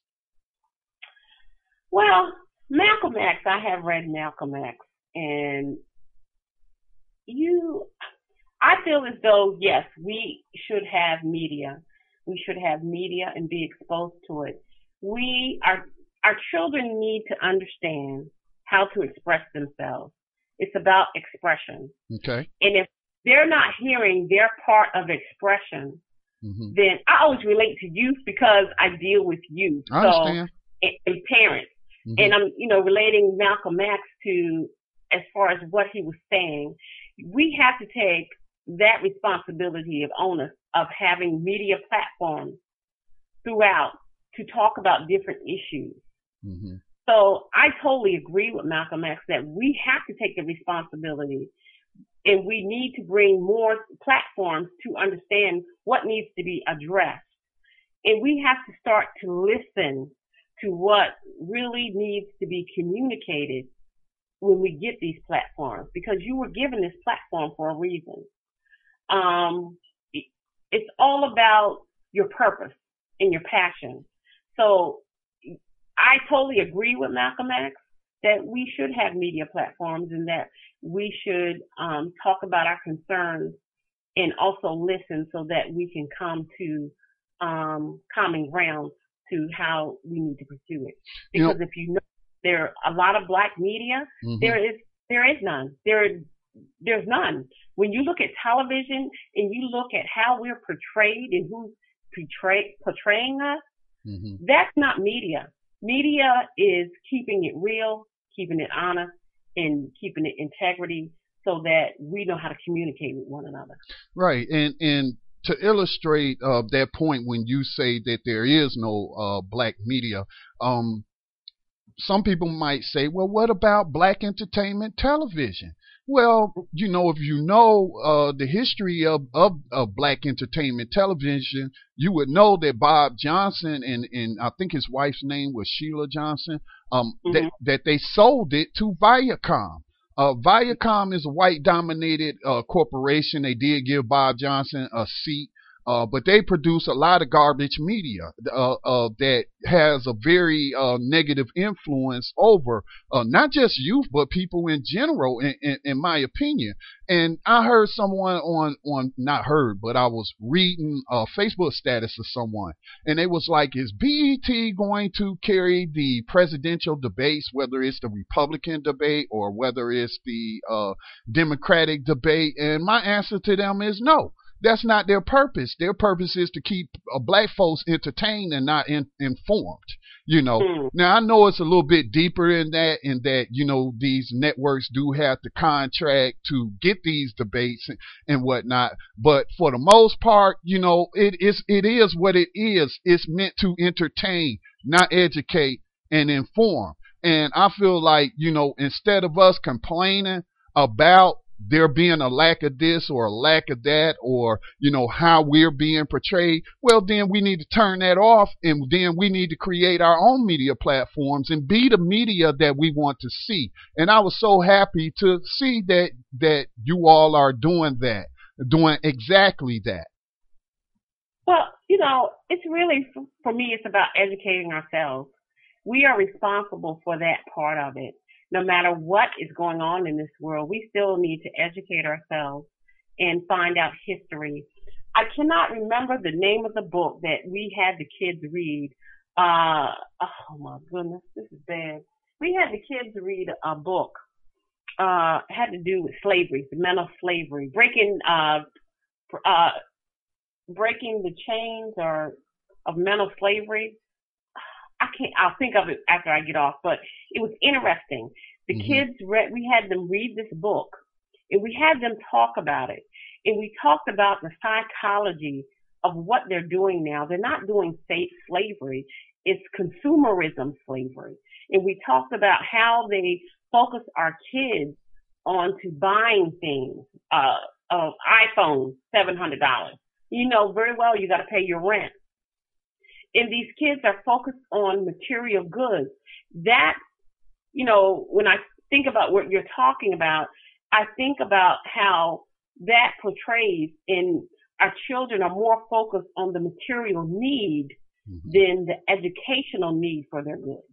Well, Malcolm X, I have read Malcolm X, and you, I feel as though, yes, we should have media. We should have media and be exposed to it. We, our, our children need to understand how to express themselves. It's about expression. Okay. And if they're not hearing their part of expression, mm-hmm. then I always relate to youth because I deal with youth. I understand. So, and, and parents. Mm-hmm. And I'm, you know, relating Malcolm X to, as far as what he was saying, we have to take that responsibility of onus of having media platforms throughout to talk about different issues. Mm-hmm. So I totally agree with Malcolm X that we have to take the responsibility, and we need to bring more platforms to understand what needs to be addressed. And we have to start to listen to what really needs to be communicated when we get these platforms, because you were given this platform for a reason. Um, it's all about your purpose and your passion. So I totally agree with Malcolm X that we should have media platforms and that we should um, talk about our concerns and also listen so that we can come to um, common ground to how we need to pursue it. Because you know, if you know there are a lot of black media, mm-hmm. there is there is none. There there's none. When you look at television and you look at how we're portrayed and who's portray, portraying us, mm-hmm. that's not media. Media is keeping it real, keeping it honest, and keeping it integrity so that we know how to communicate with one another. Right. And and to illustrate uh, that point, when you say that there is no uh, black media, um, some people might say, well, what about black entertainment television? Well, you know, if you know uh, the history of, of, of black entertainment television, you would know that Bob Johnson and, and I think his wife's name was Sheila Johnson, um, mm-hmm. that, that they sold it to Viacom. Uh, Viacom is a white-dominated uh, corporation. They did give Bob Johnson a seat. Uh, but they produce a lot of garbage media uh, uh, that has a very uh, negative influence over uh, not just youth, but people in general, in, in, in my opinion. And I heard someone on, on, not heard, but I was reading a Facebook status of someone, and it was like, is B E T going to carry the presidential debates, whether it's the Republican debate or whether it's the uh, Democratic debate? And my answer to them is no. That's not their purpose. Their purpose is to keep uh, black folks entertained and not in, informed. You know, mm. Now I know it's a little bit deeper in that, in that, you know, these networks do have to contract to get these debates and, and whatnot. But for the most part, you know, it is, it is what it is. It's meant to entertain, not educate and inform. And I feel like, you know, instead of us complaining about there being a lack of this or a lack of that, or, you know, how we're being portrayed, well, then we need to turn that off, and then we need to create our own media platforms and be the media that we want to see. And I was so happy to see that, that you all are doing that, doing exactly that. Well, you know, it's really, for me, it's about educating ourselves. We are responsible for that part of it. No matter what is going on in this world, we still need to educate ourselves and find out history. I cannot remember the name of the book that we had the kids read. Uh, oh my goodness, this is bad. We had the kids read a book, uh, had to do with slavery, the men of slavery, breaking, uh, uh, breaking the chains or of mental slavery. I can't, I'll think of it after I get off, but it was interesting. The mm-hmm. kids read, we had them read this book, and we had them talk about it. And we talked about the psychology of what they're doing now. They're not doing safe slavery. It's consumerism slavery. And we talked about how they focus our kids onto buying things, uh, uh, iPhone, seven hundred dollars. You know very well you got to pay your rent. And these kids are focused on material goods. That, you know, when I think about what you're talking about, I think about how that portrays in our children are more focused on the material need mm-hmm. than the educational need for their good.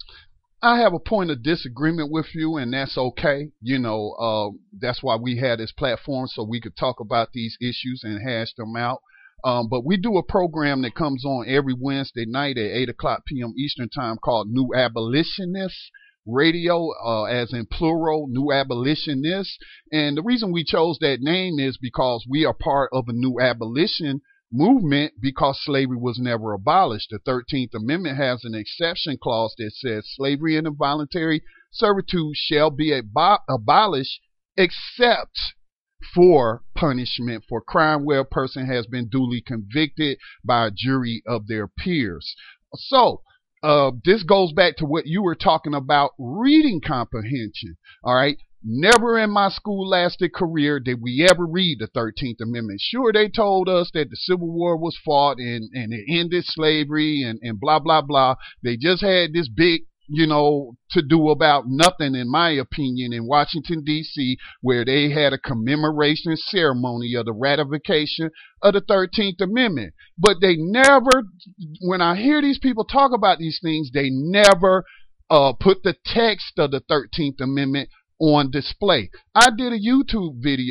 I have a point of disagreement with you, and that's okay. You know, uh, that's why we had this platform, so we could talk about these issues and hash them out. Um, but we do a program that comes on every Wednesday night at eight o'clock p.m. Eastern Time called New Abolitionists Radio, uh, as in plural, New Abolitionists. And the reason we chose that name is because we are part of a new abolition movement, because slavery was never abolished. The thirteenth Amendment has an exception clause that says slavery and involuntary servitude shall be abo- abolished except for punishment for crime where a person has been duly convicted by a jury of their peers. So, uh, this goes back to what you were talking about, reading comprehension. All right. Never in my scholastic career did we ever read the thirteenth Amendment. Sure, they told us that the Civil War was fought and, and it ended slavery and, and blah, blah, blah. They just had this big, you know, to do about nothing, in my opinion, in Washington, D C, where they had a commemoration ceremony of the ratification of the thirteenth Amendment. But they never, when I hear these people talk about these things, they never uh, put the text of the thirteenth Amendment on display. I did a YouTube video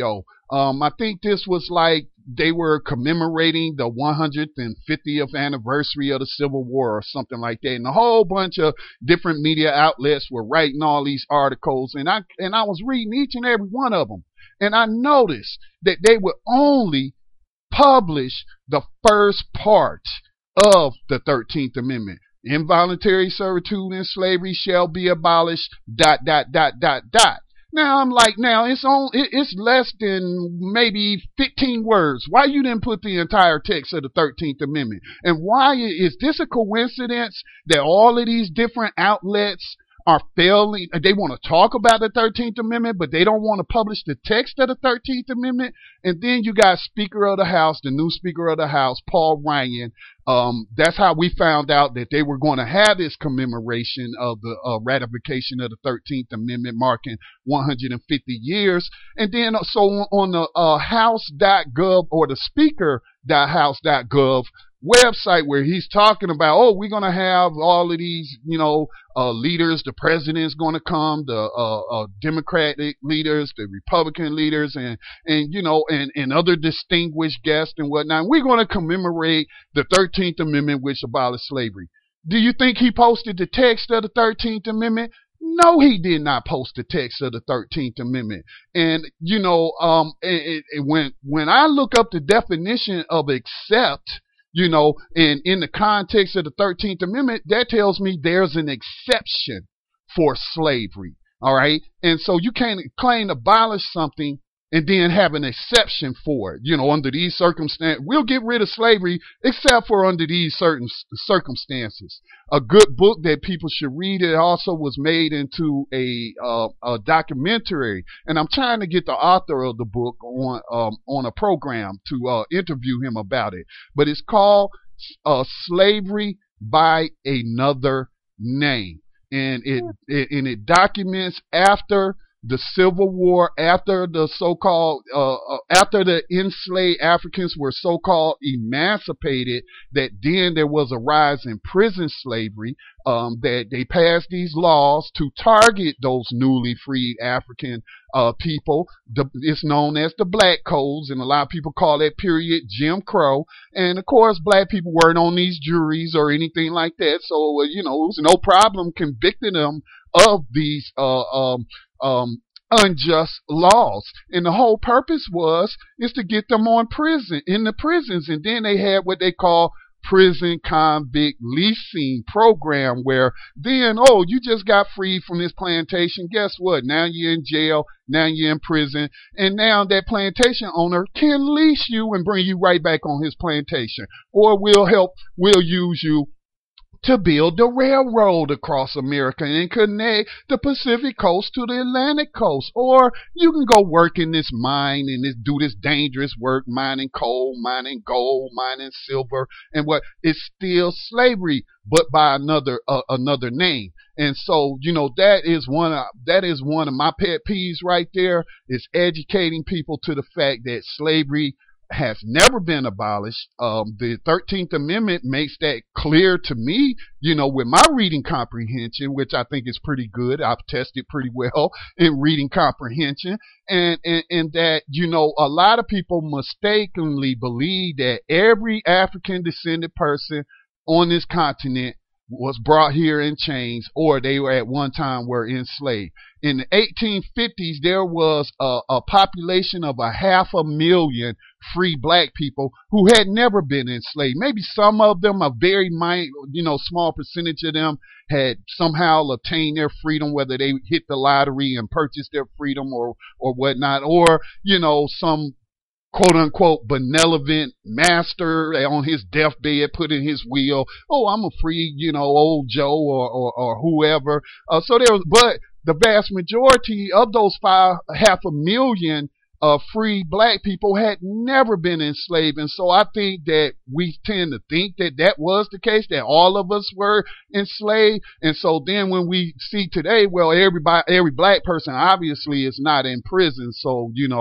Um, I think this was like they were commemorating the one hundred fiftieth anniversary of the Civil War or something like that. And a whole bunch of different media outlets were writing all these articles. And I, and I was reading each and every one of them. And I noticed that they would only publish the first part of the thirteenth Amendment. Involuntary servitude and slavery shall be abolished, dot, dot, dot, dot, dot. Now I'm like, now it's on, it, it's less than maybe fifteen words. Why you didn't put the entire text of the thirteenth Amendment? And why is this a coincidence that all of these different outlets are failing? They want to talk about the thirteenth Amendment, but they don't want to publish the text of the thirteenth Amendment. And then you got Speaker of the House, the new Speaker of the House, Paul Ryan. Um, that's how we found out that they were going to have this commemoration of the uh, ratification of the thirteenth Amendment, marking one hundred fifty years. And then uh, so on the uh, house dot gov or the speaker dot house dot gov website, where he's talking about, oh, we're going to have all of these, you know, uh, leaders, the president's going to come, the uh, uh, Democratic leaders, the Republican leaders, and, and you know, and, and other distinguished guests and whatnot. We're going to commemorate the thirteenth Amendment, which abolished slavery. Do you think he posted the text of the thirteenth Amendment? No, he did not post the text of the thirteenth Amendment. And, you know, um, it, it, when, when I look up the definition of accept, you know, and in the context of the thirteenth Amendment, that tells me there's an exception for slavery. All right. And so you can't claim to abolish something and then have an exception for it. You know, under these circumstances, we'll get rid of slavery except for under these certain circumstances. A good book that people should read. It also was made into a, uh, a documentary, and I'm trying to get the author of the book on um, on a program to uh, interview him about it. But it's called uh, Slavery by Another Name, and it, it and it documents after the Civil War, after the so-called, uh, uh, after the enslaved Africans were so-called emancipated, that then there was a rise in prison slavery, um, that they passed these laws to target those newly freed African uh, people. The, it's known as the Black Codes, and a lot of people call that period Jim Crow. And of course, black people weren't on these juries or anything like that, so, uh, you know, it was no problem convicting them of these uh, um, um, unjust laws. And the whole purpose was is to get them on prison, in the prisons. And then they had what they call prison convict leasing program, where then, oh, you just got freed from this plantation. Guess what? Now you're in jail. Now you're in prison. And now that plantation owner can lease you and bring you right back on his plantation, or will help, will use you to build the railroad across America and connect the Pacific coast to the Atlantic coast. Or you can go work in this mine and this, do this dangerous work, mining coal, mining gold, mining silver, and what, it's still slavery, but by another uh, another name. And so, you know, that is one of, that is one of my pet peeves right there, is educating people to the fact that slavery has never been abolished. Um, the thirteenth Amendment makes that clear to me, you know, with my reading comprehension, which I think is pretty good. I've tested pretty well in reading comprehension. And, and, and that, you know, a lot of people mistakenly believe that every African descended person on this continent was brought here in chains, or they were at one time were enslaved. In the eighteen fifties, there was a, a population of a half a million free black people who had never been enslaved. Maybe some of them, a very minor, you know, small percentage of them had somehow obtained their freedom, whether they hit the lottery and purchased their freedom or, or whatnot, or, you know, some quote unquote benevolent master on his deathbed put in his will, oh, I'm a free, you know, old Joe or, or, or whoever. Uh, so there was, but the vast majority of those five, half a million uh, free black people had never been enslaved. And so I think that we tend to think that that was the case, that all of us were enslaved. And so then when we see today, well, everybody, every black person obviously is not in prison. So, you know,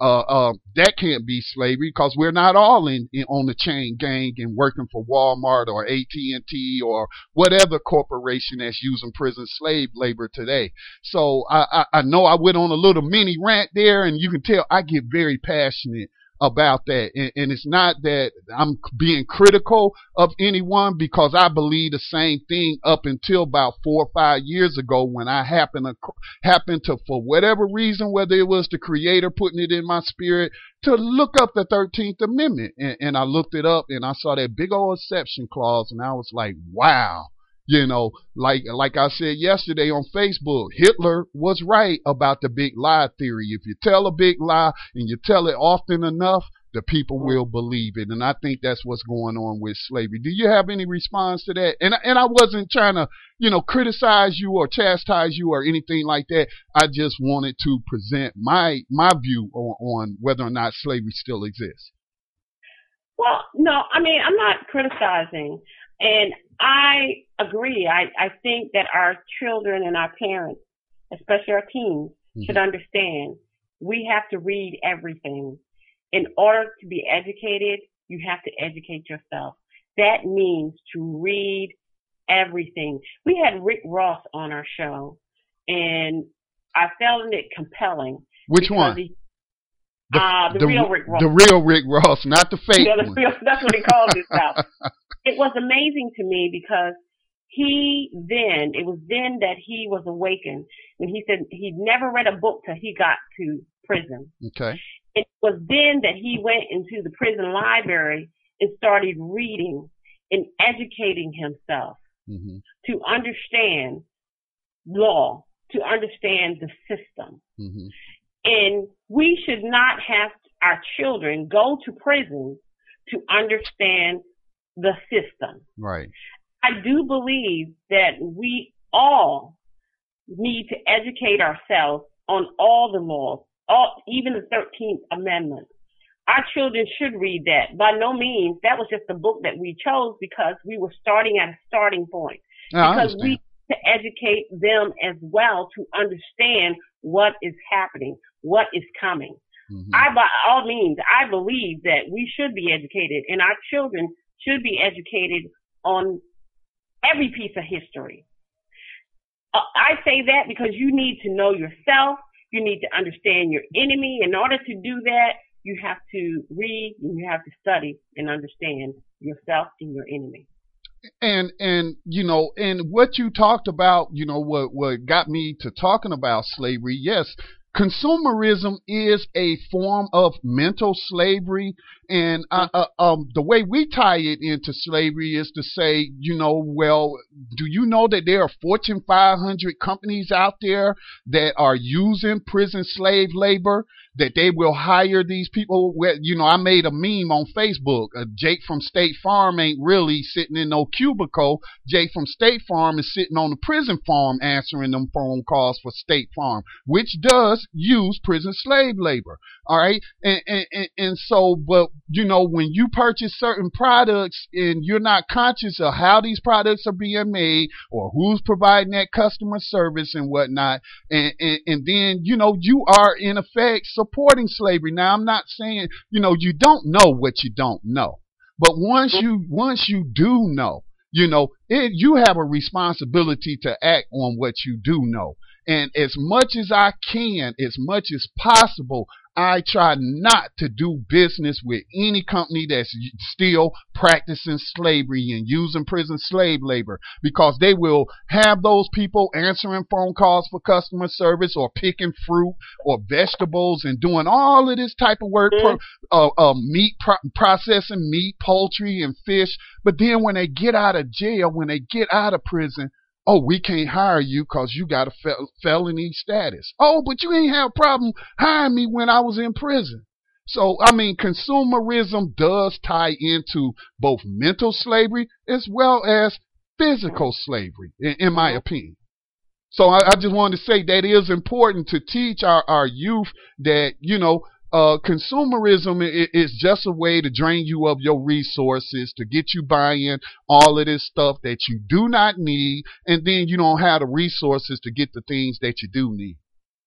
uh, uh, that can't be slavery because we're not all in, in on the chain gang and working for Walmart or A T and T or whatever corporation that's using prison slave labor today. So I, I, I know I went on a little mini rant there, and you can tell I get very passionate about that. And, and it's not that I'm being critical of anyone, because I believe the same thing up until about four or five years ago when I happened to, happened to, for whatever reason, whether it was the creator putting it in my spirit, to look up the thirteenth Amendment. And, and I looked it up and I saw that big old exception clause, and I was like, wow. You know, like like I said yesterday on Facebook, Hitler was right about the big lie theory. If you tell a big lie and you tell it often enough, the people will believe it. And I think that's what's going on with slavery. Do you have any response to that? And and I wasn't trying to, you know, criticize you or chastise you or anything like that. I just wanted to present my my view on, on whether or not slavery still exists. Well, no, I mean, I'm not criticizing. And I agree. I, I think that our children and our parents, especially our teens, mm-hmm. should understand we have to read everything. In order to be educated, you have to educate yourself. That means to read everything. We had Rick Ross on our show, and I found it compelling. Which one? He, the, uh, the, the real Rick Ross. The real Rick Ross, not the fake yeah, the one. Real, that's what he calls himself. It was amazing to me because he then, it was then that he was awakened. And he said he'd never read a book till he got to prison. Okay. It was then that he went into the prison library and started reading and educating himself mm-hmm. to understand law, to understand the system. Mm-hmm. And we should not have our children go to prison to understand the system. Right. I do believe that we all need to educate ourselves on all the laws, all, even the thirteenth Amendment. Our children should read that. By no means, that was just a book that we chose because we were starting at a starting point. No, because we need to educate them as well to understand what is happening, what is coming. Mm-hmm. I, by all means, I believe that we should be educated, and our children should be educated on every piece of history. Uh, I say that because you need to know yourself. You need to understand your enemy. In order to do that, you have to read and you have to study and understand yourself and your enemy. And, and, you know, and what you talked about, you know, what, what got me to talking about slavery, yes, consumerism is a form of mental slavery. And uh, uh, um, the way we tie it into slavery is to say, you know, well, do you know that there are Fortune five hundred companies out there that are using prison slave labor, that they will hire these people? Where, you know, I made a meme on Facebook. Uh, Jake from State Farm ain't really sitting in no cubicle. Jake from State Farm is sitting on the prison farm answering them phone calls for State Farm, which does use prison slave labor. All right. And, and, and, and so, but, you know, when you purchase certain products and you're not conscious of how these products are being made or who's providing that customer service and whatnot, and, and, and then, you know, you are in effect supporting slavery. Now, I'm not saying, you know, you don't know what you don't know, but once you, once you do know, you know, it, you have a responsibility to act on what you do know. And as much as I can, as much as possible, I try not to do business with any company that's still practicing slavery and using prison slave labor, because they will have those people answering phone calls for customer service or picking fruit or vegetables and doing all of this type of work, mm-hmm. pro, uh, uh, meat pro- processing meat, poultry, and fish. But then when they get out of jail, when they get out of prison, oh, we can't hire you because you got a fel- felony status. Oh, but you ain't have a problem hiring me when I was in prison. So, I mean, consumerism does tie into both mental slavery as well as physical slavery, in, in my opinion. So I, I just wanted to say that it is important to teach our, our youth that, you know, Uh, consumerism is just a way to drain you of your resources, to get you buying all of this stuff that you do not need, and then you don't have the resources to get the things that you do need.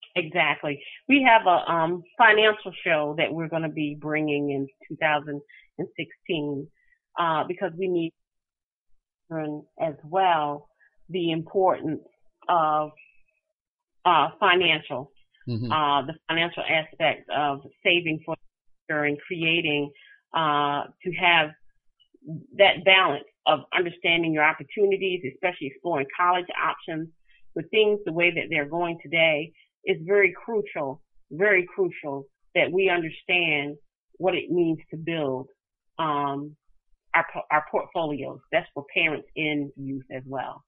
Exactly. We have a um, financial show that we're going to be bringing in two thousand sixteen uh, because we need to learn as well the importance of uh, financial, Mm-hmm. uh, the financial aspect of saving for the future and creating uh, to have that balance of understanding your opportunities, especially exploring college options with things the way that they're going today is very crucial, very crucial that we understand what it means to build um, our, our portfolios. That's for parents and youth as well.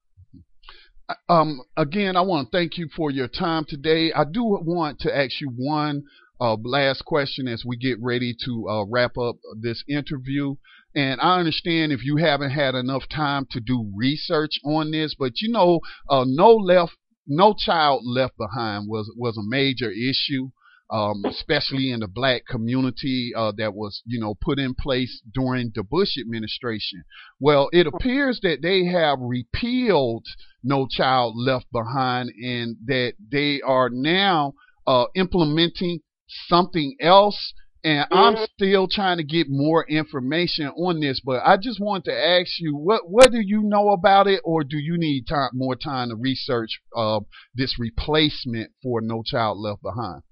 Um, again, I want to thank you for your time today. I do want to ask you one uh, last question as we get ready to uh, wrap up this interview. And I understand if you haven't had enough time to do research on this, but you know, uh, no left, no child left behind was was a major issue, um, especially in the black community uh, that was, you know, put in place during the Bush administration. Well, it appears that they have repealed No Child Left Behind, and that they are now uh, implementing something else. And I'm still trying to get more information on this, but I just want to ask you, what what do you know about it, or do you need time, more time to research uh, this replacement for No Child Left Behind?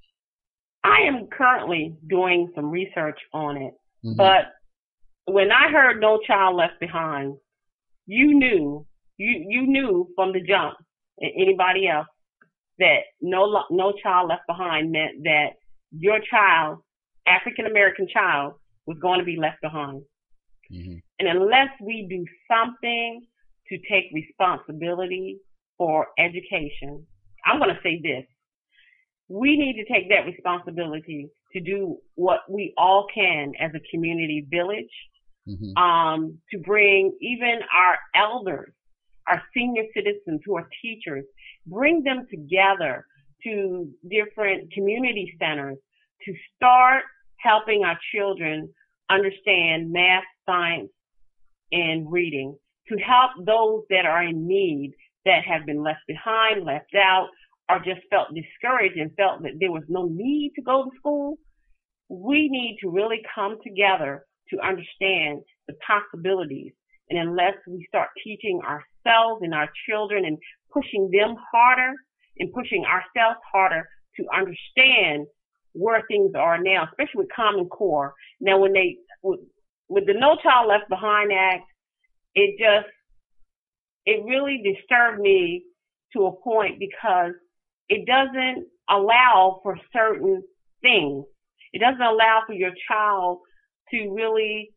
I am currently doing some research on it, Mm-hmm. but when I heard No Child Left Behind, you knew, you you knew from the jump, and anybody else, that no no child left behind meant that your child, African American child, was going to be left behind. Mm-hmm. And unless we do something to take responsibility for education, I'm going to say this. We need to take that responsibility to do what we all can as a community village, Mm-hmm. um, to bring even our elders, our senior citizens who are teachers, bring them together to different community centers to start helping our children understand math, science, and reading, to help those that are in need, that have been left behind, left out, or just felt discouraged and felt that there was no need to go to school. We need to really come together to understand the possibilities. And unless we start teaching ourselves and our children and pushing them harder and pushing ourselves harder to understand where things are now, especially with Common Core. Now, when they, with, with the No Child Left Behind Act, it just, it really disturbed me to a point because it doesn't allow for certain things. It doesn't allow for your child to really,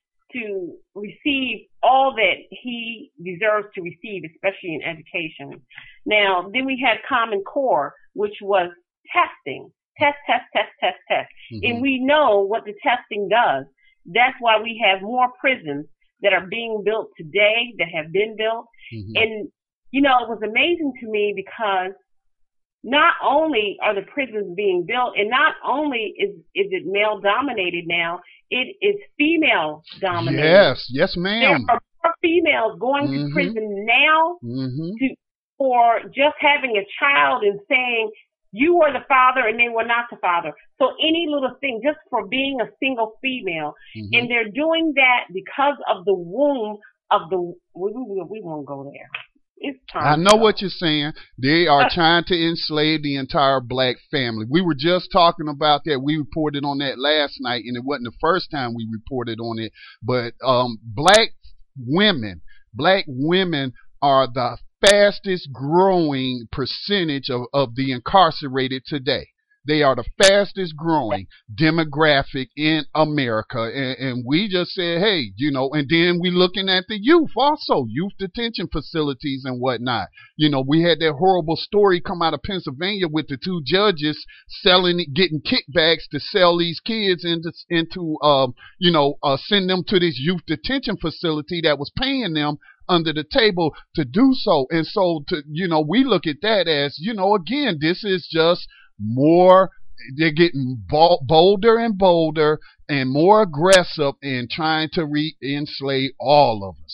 to receive all that he deserves to receive, especially in education. Now, then we had Common Core, which was testing. Test, test, test, test, test. Mm-hmm. And we know what the testing does. That's why we have more prisons that are being built today, that have been built. Mm-hmm. And, you know, it was amazing to me because not only are the prisons being built, and not only is, is it male dominated now, it is female dominated. Yes, yes, ma'am. There are more females going Mm-hmm. to prison now Mm-hmm. to, for just having a child and saying, you were the father and they were not the father. So any little thing, just for being a single female. Mm-hmm. And they're doing that because of the womb of the, we, we, we won't go there. It's time I to know go. what you're saying. They are trying to enslave the entire black family. We were just talking about that. We reported on that last night, and it wasn't the first time we reported on it. But um, black women, black women are the fastest growing percentage of, of the incarcerated today. They are the fastest growing demographic in America. And, and we just said, hey, you know, and then we looking at the youth also, youth detention facilities and whatnot. You know, we had that horrible story come out of Pennsylvania with the two judges selling, getting kickbacks to sell these kids into, into um, you know, uh, send them to this youth detention facility that was paying them under the table to do so. And so, to, you know, we look at that as, you know, again, this is just more, they're getting bolder and bolder and more aggressive in trying to re-enslave all of us.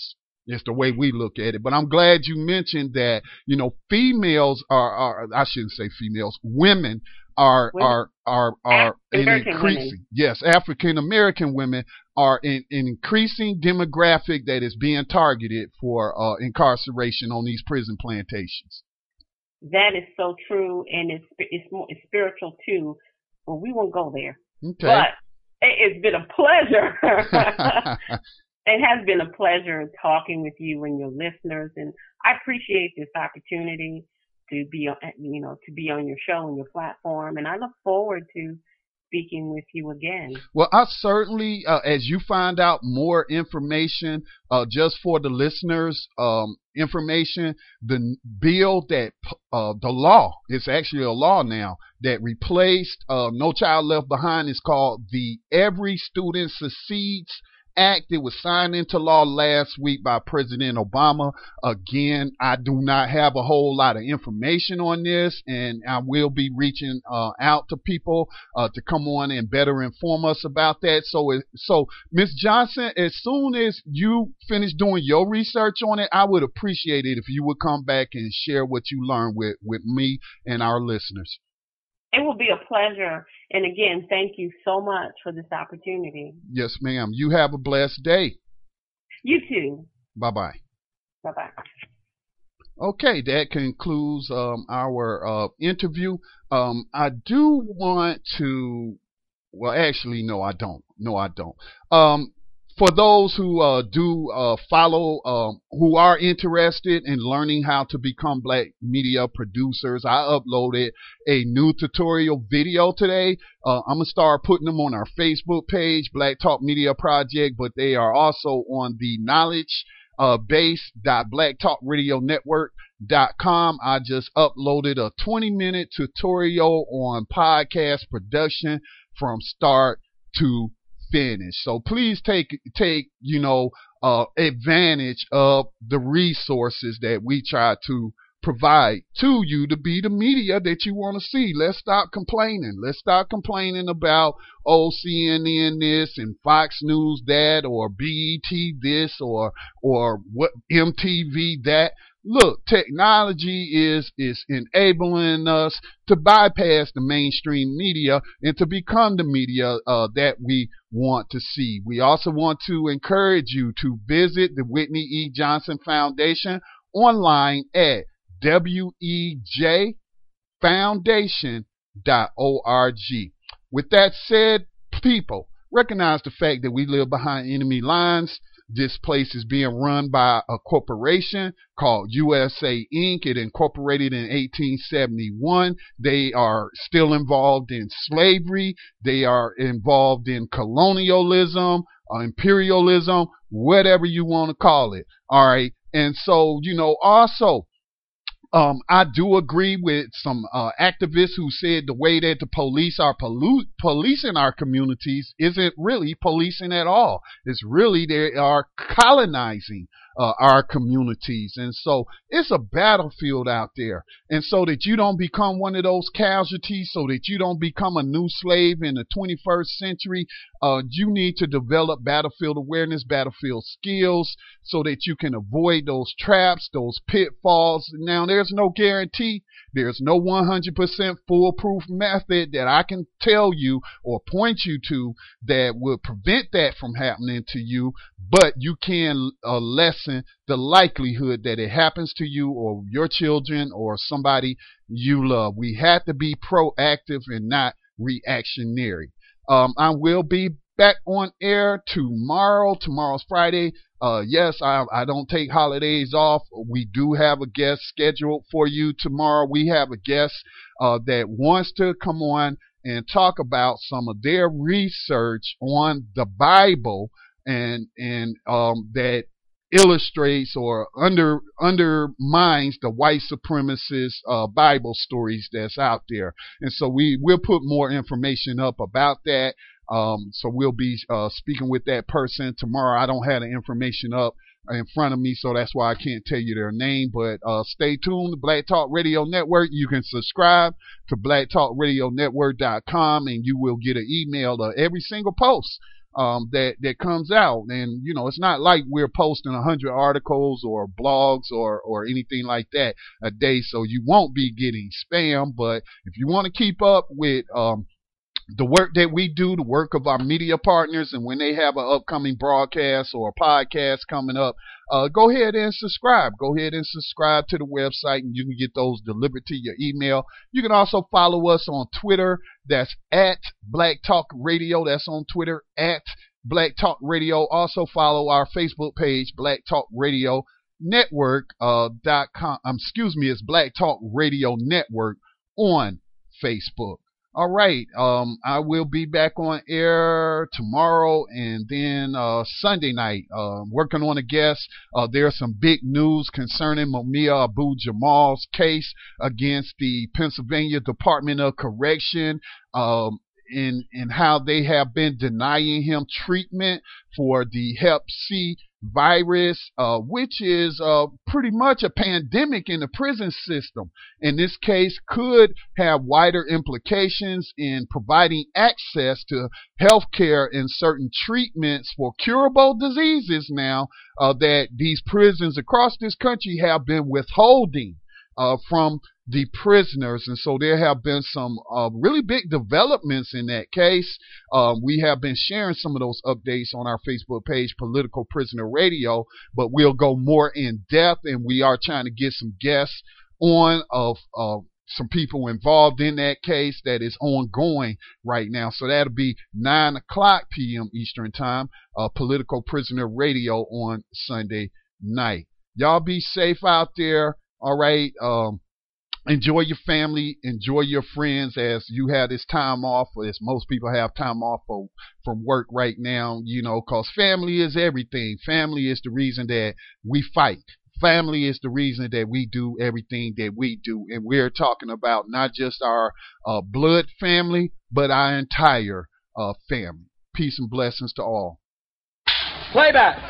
It's the way we look at it. But I'm glad you mentioned that, you know, females are, are I shouldn't say females, women are Women. are are are in African increasing. women. Yes, African American women are in an increasing demographic that is being targeted for uh, incarceration on these prison plantations. That is so true, and it's it's more it's spiritual too. Well, we won't go there. Okay. But it, it's been a pleasure. It has been a pleasure talking with you and your listeners, and I appreciate this opportunity to be, on, you know, to be on your show and your platform, and I look forward to speaking with you again. Well, I certainly, uh, as you find out more information, uh, just for the listeners, um, information, the bill that, uh, the law, it's actually a law now, that replaced uh, No Child Left Behind is called the Every Student Succeeds Act. It was signed into law last week by President Obama. Again, I do not have a whole lot of information on this, and I will be reaching uh, out to people uh, to come on and better inform us about that. So, so Miz Johnson, as soon as you finish doing your research on it, I would appreciate it if you would come back and share what you learned with, with me and our listeners. It will be a pleasure. And again, thank you so much for this opportunity. Yes, ma'am. You have a blessed day. You too. Bye-bye. Bye-bye. Okay, that concludes um, our uh, interview. Um, I do want to, well, actually, no, I don't. No, I don't. Um, For those who uh, do uh, follow, um, who are interested in learning how to become black media producers, I uploaded a new tutorial video today. Uh, I'm going to start putting them on our Facebook page, Black Talk Media Project, but they are also on the knowledge uh, base dot black talk radio network dot com. I just uploaded a twenty minute tutorial on podcast production from start to finish. So please take take you know uh, advantage of the resources that we try to provide to you to be the media that you want to see. Let's stop complaining. Let's stop complaining about oh C N N this and Fox News that, or B E T this, or or what M T V that. Look, technology is is enabling us to bypass the mainstream media and to become the media uh, that we want to see. We also want to encourage you to visit the Whitney E. Johnson Foundation online at W E J foundation dot org. With that said, people, recognize the fact that we live behind enemy lines. This place is being run by a corporation called U S A Incorporated. It incorporated in eighteen seventy-one. They are still involved in slavery. They are involved in colonialism, uh, imperialism, whatever you want to call it. All right. And so, you know, also, Um, I do agree with some uh, activists who said the way that the police are pollu- policing our communities isn't really policing at all. It's really they are colonizing uh, our communities. And so it's a battlefield out there. And so that you don't become one of those casualties, so that you don't become a new slave in the twenty-first century, uh, you need to develop battlefield awareness, battlefield skills, so that you can avoid those traps, those pitfalls. Now, there's no guarantee. There's no one hundred percent foolproof method that I can tell you or point you to that will prevent that from happening to you, but you can uh, lessen the likelihood that it happens to you or your children or somebody you love. We have to be proactive and not reactionary. Um, I will be back on air tomorrow. Tomorrow's Friday. Uh, yes, I, I don't take holidays off. We do have a guest scheduled for you tomorrow. We have a guest uh, that wants to come on and talk about some of their research on the Bible and and um, that illustrates or under undermines the white supremacist uh, Bible stories that's out there. And so we will put more information up about that. Um, so we'll be uh, speaking with that person tomorrow. I don't have the information up in front of me, so that's why I can't tell you their name. But uh, stay tuned to Black Talk Radio Network. You can subscribe to black talk radio network dot com, and you will get an email of every single post um, that that comes out. And you know, it's not like we're posting a hundred articles or blogs or or anything like that a day, so you won't be getting spam. But if you want to keep up with um, the work that we do, the work of our media partners, and when they have an upcoming broadcast or a podcast coming up, uh, go ahead and subscribe. Go ahead and subscribe to the website, and you can get those delivered to your email. You can also follow us on Twitter. That's at Black Talk Radio. That's on Twitter, at Black Talk Radio. Also follow our Facebook page, Black Talk Radio Network. Uh, dot com. Um, excuse me, it's Black Talk Radio Network on Facebook. All right, um, I will be back on air tomorrow and then uh, Sunday night, uh, working on a guest. Uh, there's some big news concerning Mumia Abu-Jamal's case against the Pennsylvania Department of Correction, um, in, in how they have been denying him treatment for the Hep C virus, uh, which is uh, pretty much a pandemic in the prison system. In this case, could have wider implications in providing access to health care and certain treatments for curable diseases now uh, that these prisons across this country have been withholding uh, from the prisoners. And so there have been some uh, really big developments in that case. Um, we have been sharing some of those updates on our Facebook page, Political Prisoner Radio, but we'll go more in depth, and we are trying to get some guests on of uh, some people involved in that case that is ongoing right now. So that'll be nine o'clock p.m. Eastern Time, uh, Political Prisoner Radio on Sunday night. Y'all be safe out there. All right. Um, Enjoy your family, enjoy your friends as you have this time off, as most people have time off for, from work right now, you know, because family is everything. Family is the reason that we fight. Family is the reason that we do everything that we do. And we're talking about not just our uh, blood family, but our entire uh, family. Peace and blessings to all. Playback.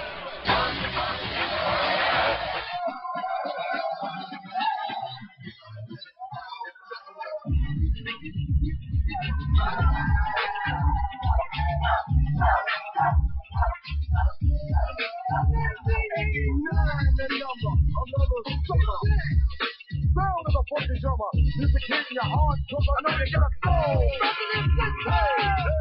Sound of a fucking drummer. Music hitting your heart, cause I know you got a soul.